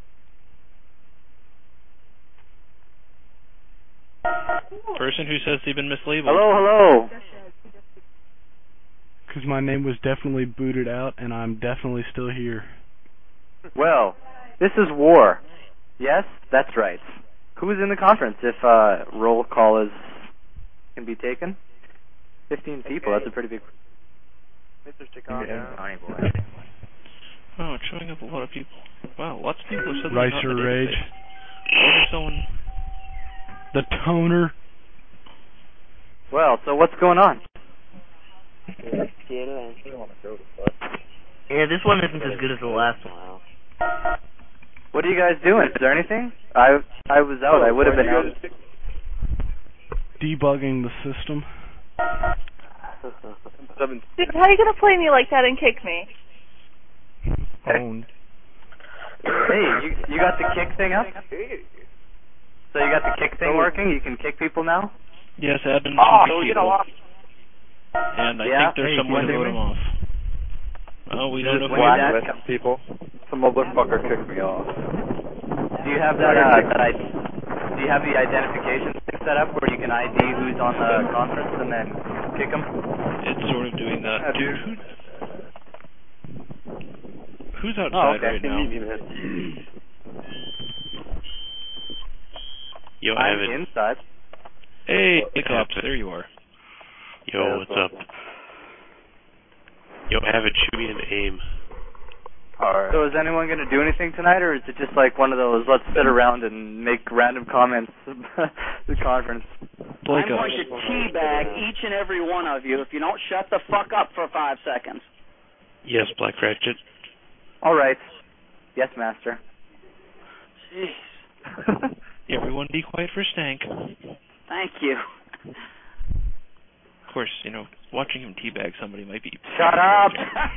Person who says they've been mislabeled. Hello, hello. Because my name was definitely booted out, and I'm definitely still here. Well, this is war. Yes, that's right. Who's in the conference if uh, roll call is can be taken? Fifteen people, that's a pretty big... Mister Chicago. Oh, it's showing up a lot of people. Wow, lots of people are suddenly Rice not in or the Rage. database. What if someone... The toner. Well, so what's going on? Yeah, this one isn't as good as the last one. What are you guys doing? Is there anything? I I was out. I would have been out. Debugging the system. Dude, how are you gonna play me like that and kick me? Owned. Hey, you you got the kick thing up? So you got the kick thing working? You can kick people now? Yes, admin. Oh, some you people. know what? And I Yeah, think there's hey, some way to you vote want them off. Oh, we don't know if we whack have with that. people. Some motherfucker kicked me off. Do you have that uh that I do you have the identification thing set up where you can I D who's on the conference and then kick them? It's sort of doing that. Yeah, Dude, who, who's outside Oh, okay. right now? Yo, I'm Evan. inside. Hey, Hiccups, there you are. Yo, what's up? Yo, Evan, shoot me an aim. Alright. So is anyone going to do anything tonight, or is it just like one of those, let's sit around and make random comments at the conference? Blake I'm going to teabag each and every one of you if you don't shut the fuck up for five seconds. Yes, Black Ratchet. Alright. Yes, master. Jeez. Everyone be quiet for Stank. Thank you. Of course, you know, watching him teabag somebody might be... Shut up!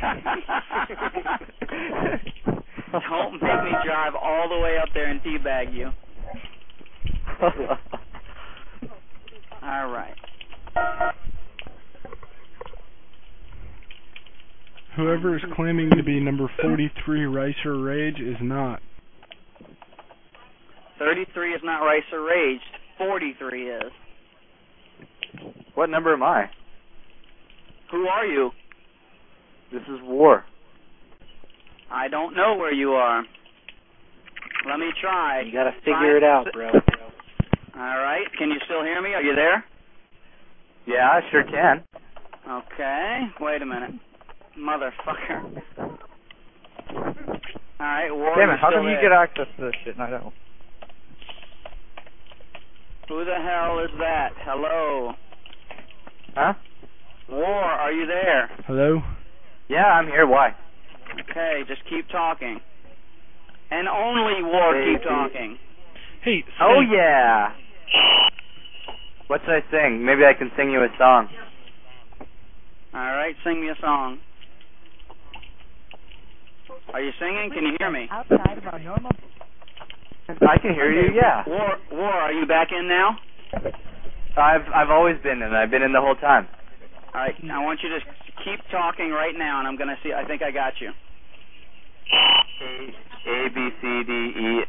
Don't make me drive all the way up there and teabag you. All right. Whoever is claiming to be number forty-three Ricer Rage is not. thirty-three is not Ricer Rage. forty-three is. What number am I? Who are you? This is War. I don't know where you are. Let me try. You gotta figure it out, bro. All right. Can you still hear me? Are you there? Yeah, I sure can. Okay. Wait a minute. Motherfucker. All right, War. Damn it, how still come you there? get access to this shit and I don't? Who the hell is that? Hello? Huh? War, are you there? Hello? Yeah, I'm here. Why? Okay, just keep talking. And only War, Hey, keep talking. Hey, Oh, yeah. What should I sing? Maybe I can sing you a song. All right, sing me a song. Are you singing? Can you hear me? Outside of our normal. I can hear you, yeah. War, War, are you back in now? I've I've always been in. I've been in the whole time. All right, I want you to keep talking right now, and I'm going to see. I think I got you. A, B, C, D, E,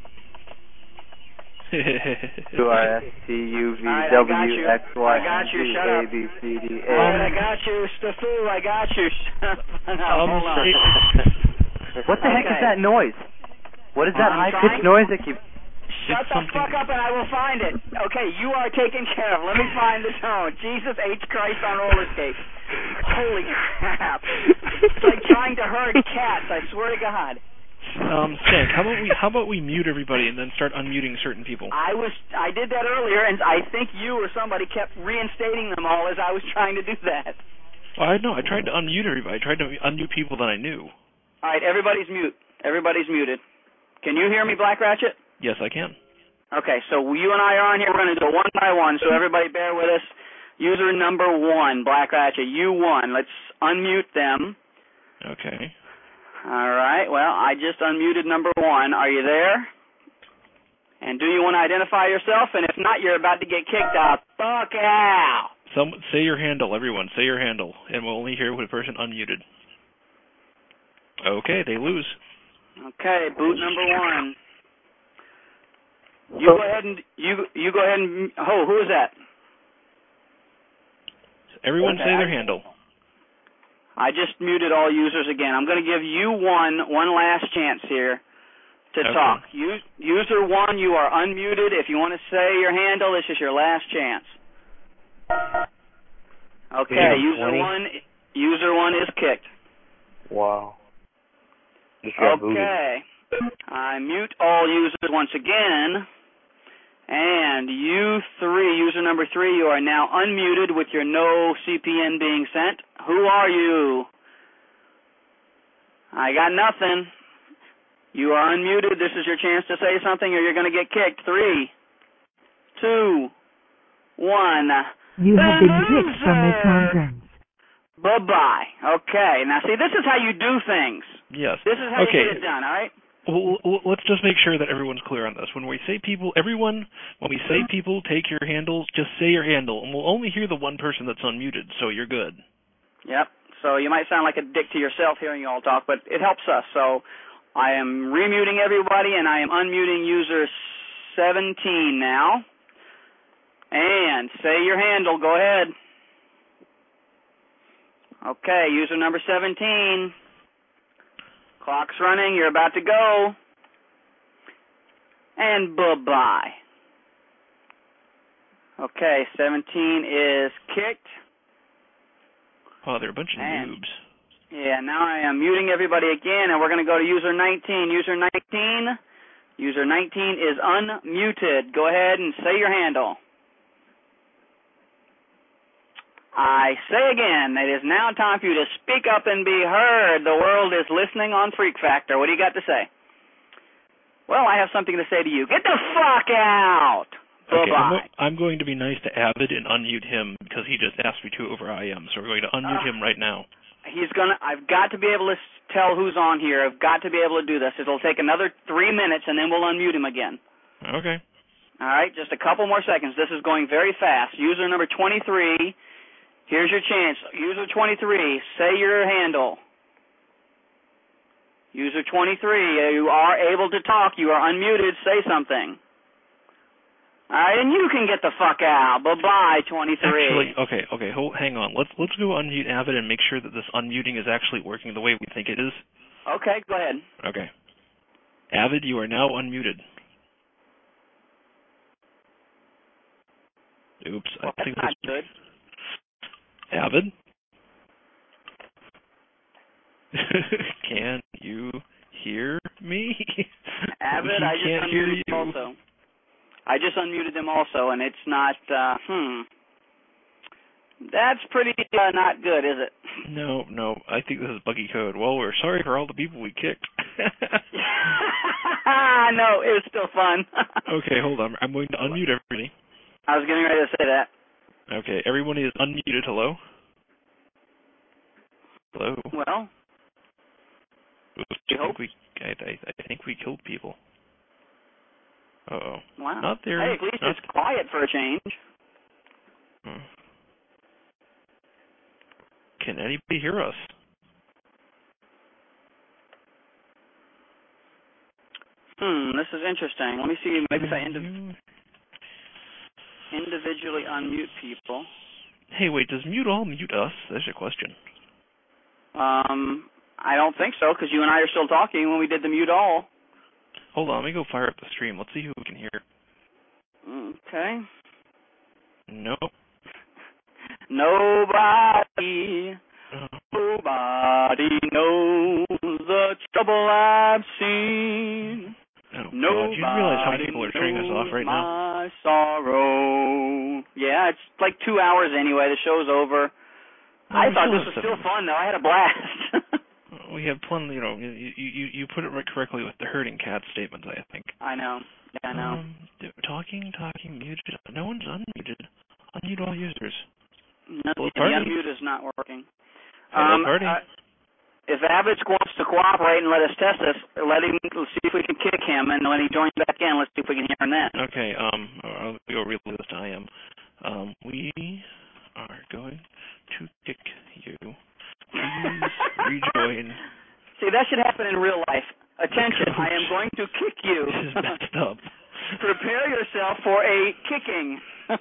Q, R, S, T, U, V, right, W, X, Y, I got you. Z, Shut A, up. B, C, D, A. All right, I got you. Staffu, I got you. no, Um, hold on. What the heck Okay. is that noise? What is that I'm high-pitched trying- noise that keeps... Shut the fuck up and I will find it. Okay, you are taken care of. Let me find the tone. Jesus H. Christ on roller skates. Holy crap. It's like trying to herd cats, I swear to God. Um, Stank, how about we how about we mute everybody and then start unmuting certain people? I was I did that earlier, and I think you or somebody kept reinstating them all as I was trying to do that. Well, I know. I tried to unmute everybody. I tried to unmute people that I knew. All right, everybody's mute. Everybody's muted. Can you hear me, Black Ratchet? Yes, I can. Okay, so you and I are on here. We're going to do it one by one, so everybody bear with us. User number one, Black Ratchet, you won. Let's unmute them. Okay. All right, well, I just unmuted number one. Are you there? And do you want to identify yourself? And if not, you're about to get kicked out. Fuck out. Some say your handle, everyone. Say your handle, and we'll only hear the person unmuted. Okay, they lose. Okay, boot number one. You go ahead and you you go ahead and oh, who is that? Everyone Okay, say their I- handle. I just muted all users again. I'm going to give you one one last chance here to Okay. talk. You, user one, you are unmuted. If you want to say your handle, this is your last chance. Okay, Yeah, user twenty. one, user one is kicked. Wow. Just got booted. Okay, I mute all users once again. And you three, user number three, you are now unmuted with your no C P N being sent. Who are you? I got nothing. You are unmuted. This is your chance to say something or you're going to get kicked. Three, two, one. You have been kicked from this conference. Bye-bye. Okay. Now, see, this is how you do things. Yes. This is how okay. you get it done, all right? Well, let's just make sure that everyone's clear on this. When we say people, everyone, when we say people, take your handle, just say your handle, and we'll only hear the one person that's unmuted, so you're good. Yep. So you might sound like a dick to yourself hearing you all talk, but it helps us. So I am remuting everybody, and I am unmuting user seventeen now. And say your handle. Go ahead. Okay, user number seventeen. Clock's running. You're about to go. And bye-bye. Okay, seventeen is kicked. Oh, they're a bunch of and, noobs. Yeah, now I am muting everybody again, and we're going to go to user nineteen. User nineteen. User nineteen is unmuted. Go ahead and say your handle. I say again, it is now time for you to speak up and be heard. The world is listening on Freak Factor. What do you got to say? Well, I have something to say to you. Get the fuck out! Okay, Bye-bye. I'm, I'm going to be nice to Avid and unmute him because he just asked me to over I M, so we're going to unmute Uh, him right now. He's gonna. I've got to be able to tell who's on here. I've got to be able to do this. It'll take another three minutes, and then we'll unmute him again. Okay. All right, just a couple more seconds. This is going very fast. User number twenty-three. Here's your chance. User twenty-three, say your handle. User twenty-three, you are able to talk. You are unmuted. Say something. All right, and you can get the fuck out. Bye-bye, twenty-three. Actually, okay, okay, hold, hang on. Let's let's go unmute Avid and make sure that this unmuting is actually working the way we think it is. Okay, go ahead. Okay. Avid, you are now unmuted. Oops, Well, I think that's not this... good. Avid? Can you hear me? Avid, he I just can't hear unmuted you. them also. I just unmuted them also, and it's not, uh, hmm. That's pretty uh, not good, is it? No, no, I think this is buggy code. Well, we're sorry for all the people we kicked. No, it was still fun. Okay, hold on. I'm going to unmute everybody. I was getting ready to say that. Okay, everyone is unmuted. Hello? Hello? Well, Oops, I think we, I, I, I think we killed people. Uh-oh. wow. Not there. Hey, at least Not, it's quiet for a change. hmm. Can anybody hear us? Hmm, this is interesting. Let me see. Maybe if I indiv- individually unmute people. Hey, wait, does mute all mute us? That's a question. Um, I don't think so, because you and I are still talking when we did the mute all. Hold on, let me go fire up the stream. Let's see who we can hear. Okay. Nope. Nobody, nobody knows the trouble I've seen. Oh, God. Nobody Do you realize how many people are turning us off right now? my sorrow. Yeah, it's like two hours anyway. The show's over. No, I we thought still this have was still seven. fun, though. I had a blast. We have plenty, you know, you, you, you put it right correctly with the herding cat statements, I think. I know. Yeah, I know. Um, talking, talking, muted. No one's unmuted. Unmute all users. No, Hello, the party. unmute is not working. Hello, um, party. Uh, if Avid wants to cooperate and let us test this, let him, let's see if we can kick him, and when he joins back in, let's see if we can hear him then. Okay, um, I'll go real this I am. Um, we are going to kick you. Please rejoin. See, that should happen in real life. Attention, I am going to kick you. This is messed up. Prepare yourself for a kicking.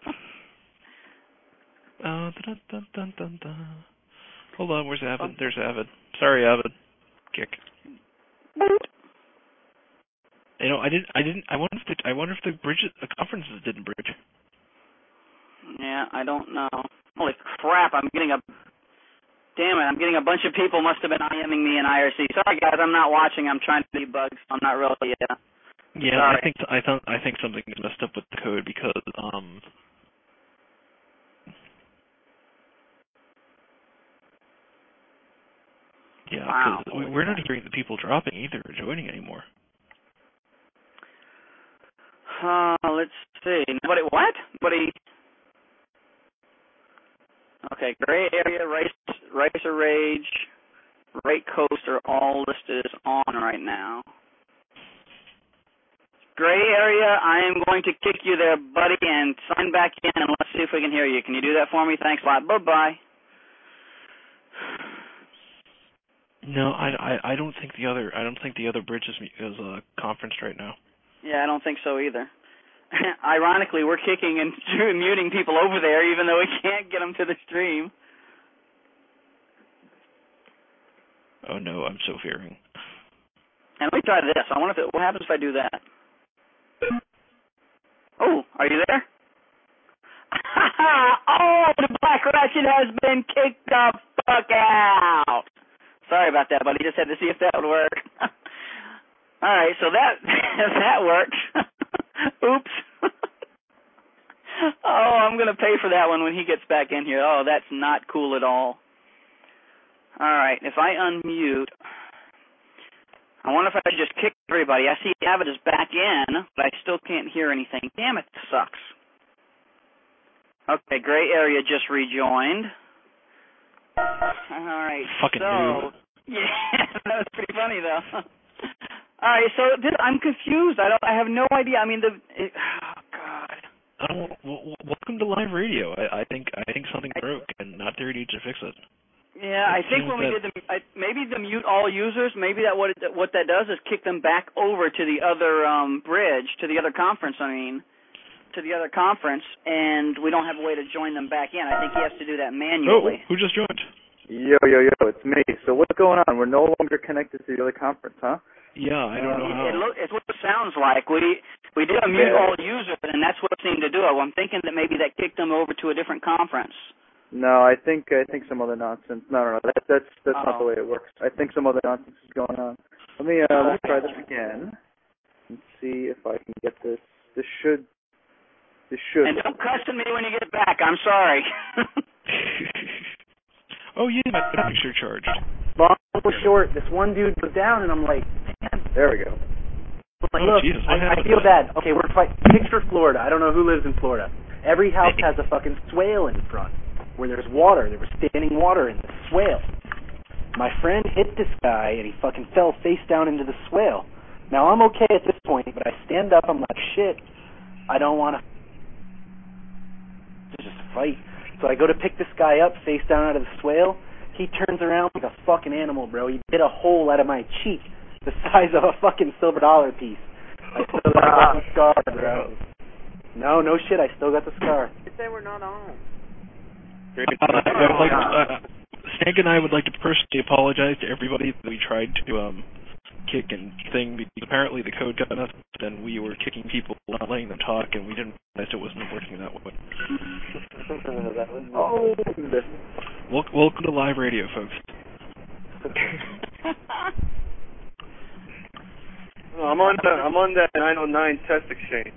uh, dun, dun, dun, dun, dun. Hold on, where's Avid? There's Avid. Sorry, Avid. Kick. You know, I didn't. I didn't. I wonder if the. I wonder if the bridge, the conferences didn't bridge. Yeah, I don't know. Holy crap! I'm getting a. Damn it! I'm getting a bunch of people must have been IMing me in I R C. Sorry, guys. I'm not watching. I'm trying to debug. I'm not really. Uh, Yeah, sorry. I think. I thought. I think something is messed up with the code because. Um. Yeah, Wow. because we, we're not hearing the people dropping either or joining anymore. Uh, let's see. Nobody, what? Nobody. Okay, Gray Area, Race, Racer Rage, Rate Coast are all listed as on right now. Gray Area, I am going to kick you there, buddy, and sign back in, and let's see if we can hear you. Can you do that for me? Thanks a lot. Bye-bye. No, I, I, I don't think the other I don't think the other bridge is is uh, conferenced right now. Yeah, I don't think so either. Ironically, we're kicking and muting people over there, even though we can't get them to the stream. Oh no, I'm so fearing. And let me try this. I wonder if it, what happens if I do that. Oh, are you there? Oh, the Black Ratchet has been kicked the fuck out. Sorry about that, buddy. Just had to see if that would work. All right, so that that worked. Oops. Oh, I'm going to pay for that one when he gets back in here. Oh, that's not cool at all. All right, if I unmute, I wonder if I could just kick everybody. I see Avid is back in, but I still can't hear anything. Damn it, this sucks. Okay, Gray Area just rejoined. All right. Fucking so, noob. Yeah, that was pretty funny though. All right, so this, I'm confused. I don't. I have no idea. I mean, the. It, oh God. Oh, well, welcome to live radio. I, I think I think something broke, and Not Theory needs to fix it. Yeah, I think when we did the I, maybe the mute all users, maybe that what it, what that does is kick them back over to the other um, bridge, to the other conference. I mean, to the other conference, and we don't have a way to join them back in. I think he has to do that manually. Oh, who just joined? Yo, yo, yo, it's me. So what's going on? We're no longer connected to the other conference, huh? Yeah, I don't know how. It, it look, it's what it sounds like. We we did a mute all users, and that's what seemed to do it. I'm thinking that maybe that kicked them over to a different conference. No, I think I think some other nonsense. No, no, no. That, that's that's Uh-oh. not the way it works. I think some other nonsense is going on. Let me uh, let me try this again and see if I can get this. This should. This should. And don't cuss at me when you get back. I'm sorry. Oh yeah, my picture charged. Long story short, this one dude was down, and I'm like, man. There we go. I'm like, Oh, look, Jesus, what I, I happened? feel bad. Okay, we're fighting. Picture Florida. I don't know who lives in Florida. Every house has a fucking swale in front where there's water. There was standing water in the swale. My friend hit this guy, and he fucking fell face down into the swale. Now, I'm okay at this point, but I stand up. I'm like, shit, I don't want to just fight. So I go to pick this guy up face down out of the swale. He turns around like a fucking animal, bro. He bit a hole out of my cheek the size of a fucking silver dollar piece. I still got the scar, bro. No, no shit, I still got the scar. They were not on. Uh, I would like to, uh, Stank and I would like to personally apologize to everybody that we tried to um, kick and thing, because apparently the code got messed up and we were kicking people, not letting them talk, and we didn't realize it wasn't working that way. Oh. Wel- welcome to live radio, folks. No, I'm on the I'm on that nine oh nine test exchange.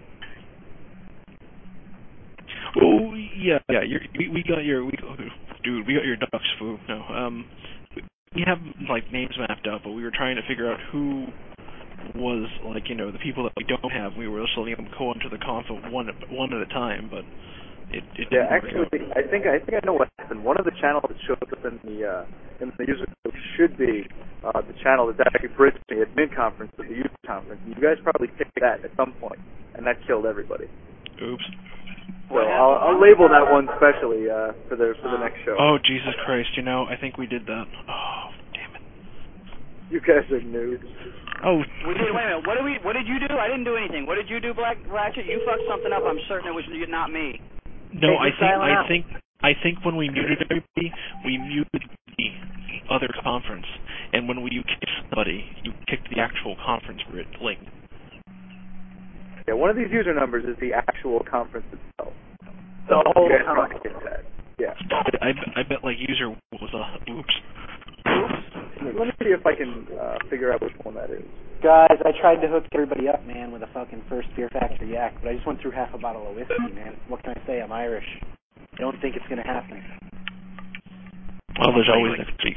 Oh yeah, yeah. You're, we we got your we dude. We got your ducks, foo. No, um, we have like names mapped out, but we were trying to figure out who was like you know the people that we don't have. We were just letting them go onto the console one one at a time, but it it didn't Yeah, work actually, out. I think I think I know what happened. One of the channels that shows up in the uh, in the user group should be uh, the channel that's actually bridged the admin conference to the user conference. You guys probably picked that at some point, and that killed everybody. Oops. So I'll, I'll label that one specially uh, for the for the next show. Oh Jesus Christ! You know, I think we did that. Oh damn it! You guys are noobs. Oh. We did. Wait a minute. What did we? What did you do? I didn't do anything. What did you do, Black Ratchet? You fucked something up. I'm certain it was not me. No, Hey, I just think silent I out. think I think when we muted everybody, we muted the other conference, and when you kicked somebody, you kicked the actual conference grid link. Yeah, one of these user numbers is the actual conference itself. The So whole you guys conference. probably get that. Yeah. I, I bet like user was a oops. Let me see if I can uh, figure out which one that is. Guys, I tried to hook everybody up, man, with a fucking First Fear Factor yak, but I just went through half a bottle of whiskey, man. What can I say? I'm Irish. I don't think it's gonna happen. Well, there's always next week.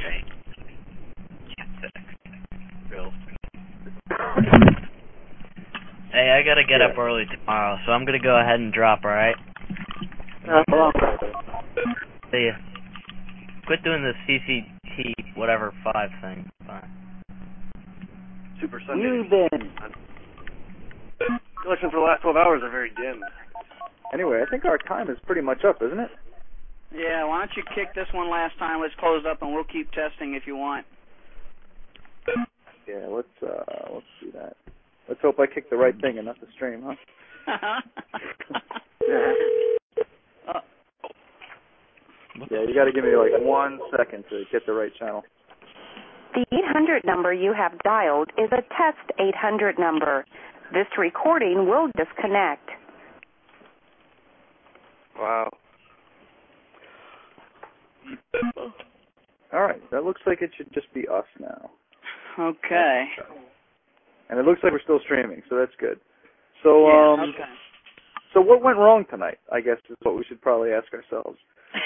Hey, I gotta get Yeah. up early tomorrow, so I'm gonna go ahead and drop, alright? Uh, hold on. See ya. Quit doing the C C T whatever five thing. Bye. Super Sunday. You've been. Collections for the last twelve hours are very dim. Anyway, I think our time is pretty much up, isn't it? Yeah, why don't you kick this one last time? Let's close up and we'll keep testing if you want. Yeah, let's uh let's do that. Let's hope I kick the right thing and not the stream, huh? uh, Yeah, you got to give me like one second to get the right channel. The eight hundred number you have dialed is a test eight hundred number. This recording will disconnect. Wow. All right, that looks like it should just be us now. Okay. And it looks like we're still streaming, so that's good. So, yeah, um, okay. so what went wrong tonight, I guess, is what we should probably ask ourselves.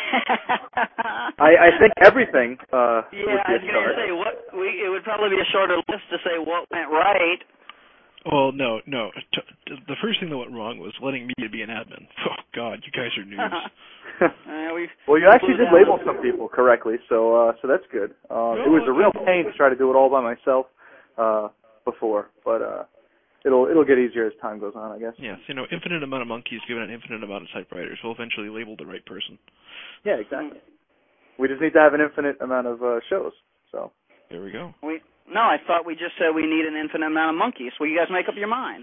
I, I think everything uh, Yeah, would I be was a going to start. say, what we it would probably be a shorter list to say what went right. Well, no, no. T- t- the first thing that went wrong was letting me be an admin. Oh, God, you guys are noobs. uh, we, Well, you actually did label some people correctly, so uh, so that's good. Uh, it was a real pain to try to do it all by myself uh, before, but uh, it'll it'll get easier as time goes on, I guess. Yes, you know, infinite amount of monkeys given an infinite amount of typewriters will eventually label the right person. Yeah, exactly. We just need to have an infinite amount of uh, shows. So there we go. We no, I thought we just said we need an infinite amount of monkeys. Well, you guys make up your mind.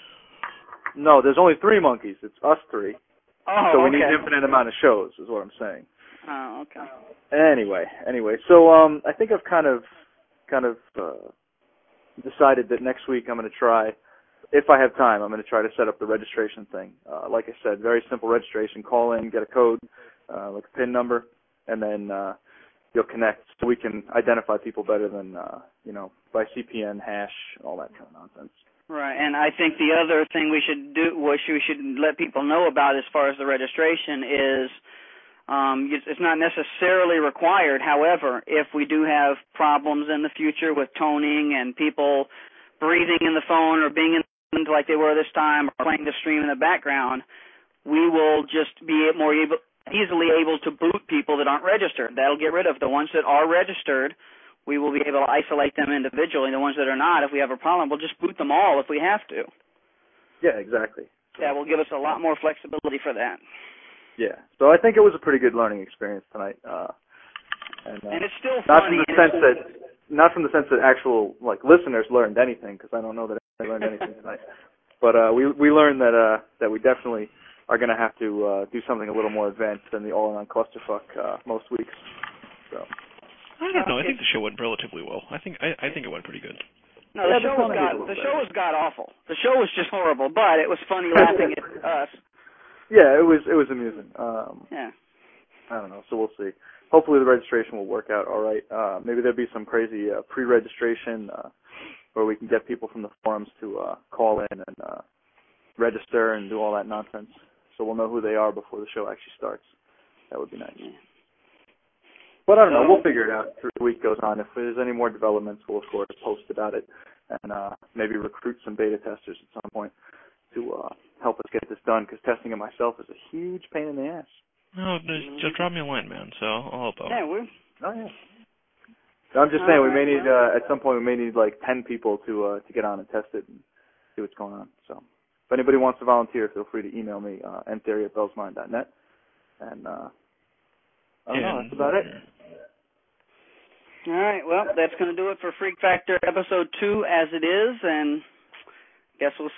no, there's only three monkeys. It's us three. Oh, so we okay. need an infinite amount of shows, is what I'm saying. Oh, okay. Anyway, anyway, so um, I think I've kind of, kind of uh, decided that next week I'm going to try, if I have time, I'm going to try to set up the registration thing. Uh, like I said, very simple registration. Call in, get a code, uh, like a PIN number, and then uh, you'll connect, so we can identify people better than, uh, you know, by C P N, hash, and all that kind of nonsense. Right, and I think the other thing we should do, which we should let people know about as far as the registration is, um, it's not necessarily required. However, if we do have problems in the future with toning and people breathing in the phone or being in like they were this time or playing the stream in the background, we will just be more able, easily able to boot people that aren't registered. That'll get rid of the ones that are registered. We will be able to isolate them individually. The ones that are not, if we have a problem, we'll just boot them all if we have to. Yeah, exactly. That will give us a lot more flexibility for that. Yeah, so I think it was a pretty good learning experience tonight. Uh, and, uh, and it's still not funny. from the sense that, not from the sense that actual like listeners learned anything, because I don't know that I learned anything tonight. But uh, we we learned that uh, that we definitely are going to have to uh, do something a little more advanced than the all-around clusterfuck uh, most weeks. So. I don't know. I think the show went relatively well. I think I, I think it went pretty good. No, the Yeah, show the was fun god. was The better. show was god awful. The show was just horrible, but it was funny laughing at us. Yeah, it was it was amusing. Um, Yeah. I don't know, so we'll see. Hopefully the registration will work out all right. Uh, maybe there'll be some crazy uh, pre-registration uh, where we can get people from the forums to uh, call in and uh, register and do all that nonsense, so we'll know who they are before the show actually starts. That would be nice. Yeah. But I don't know. We'll figure it out as the week goes on. If there's any more developments, we'll of course post about it and uh, maybe recruit some beta testers at some point to uh, help us get this done, because testing it myself is a huge pain in the ass. No, just, just drop me a line, man. So I'll help out. Yeah, we. Oh yeah. I'm just saying we may need uh, at some point we may need like ten people to uh, to get on and test it and see what's going on. So if anybody wants to volunteer, feel free to email me uh, n theory at bellsmine dot net. And uh, I don't know. That's about it. All right. Well, that's going to do it for Freak Factor episode two as it is, and guess we'll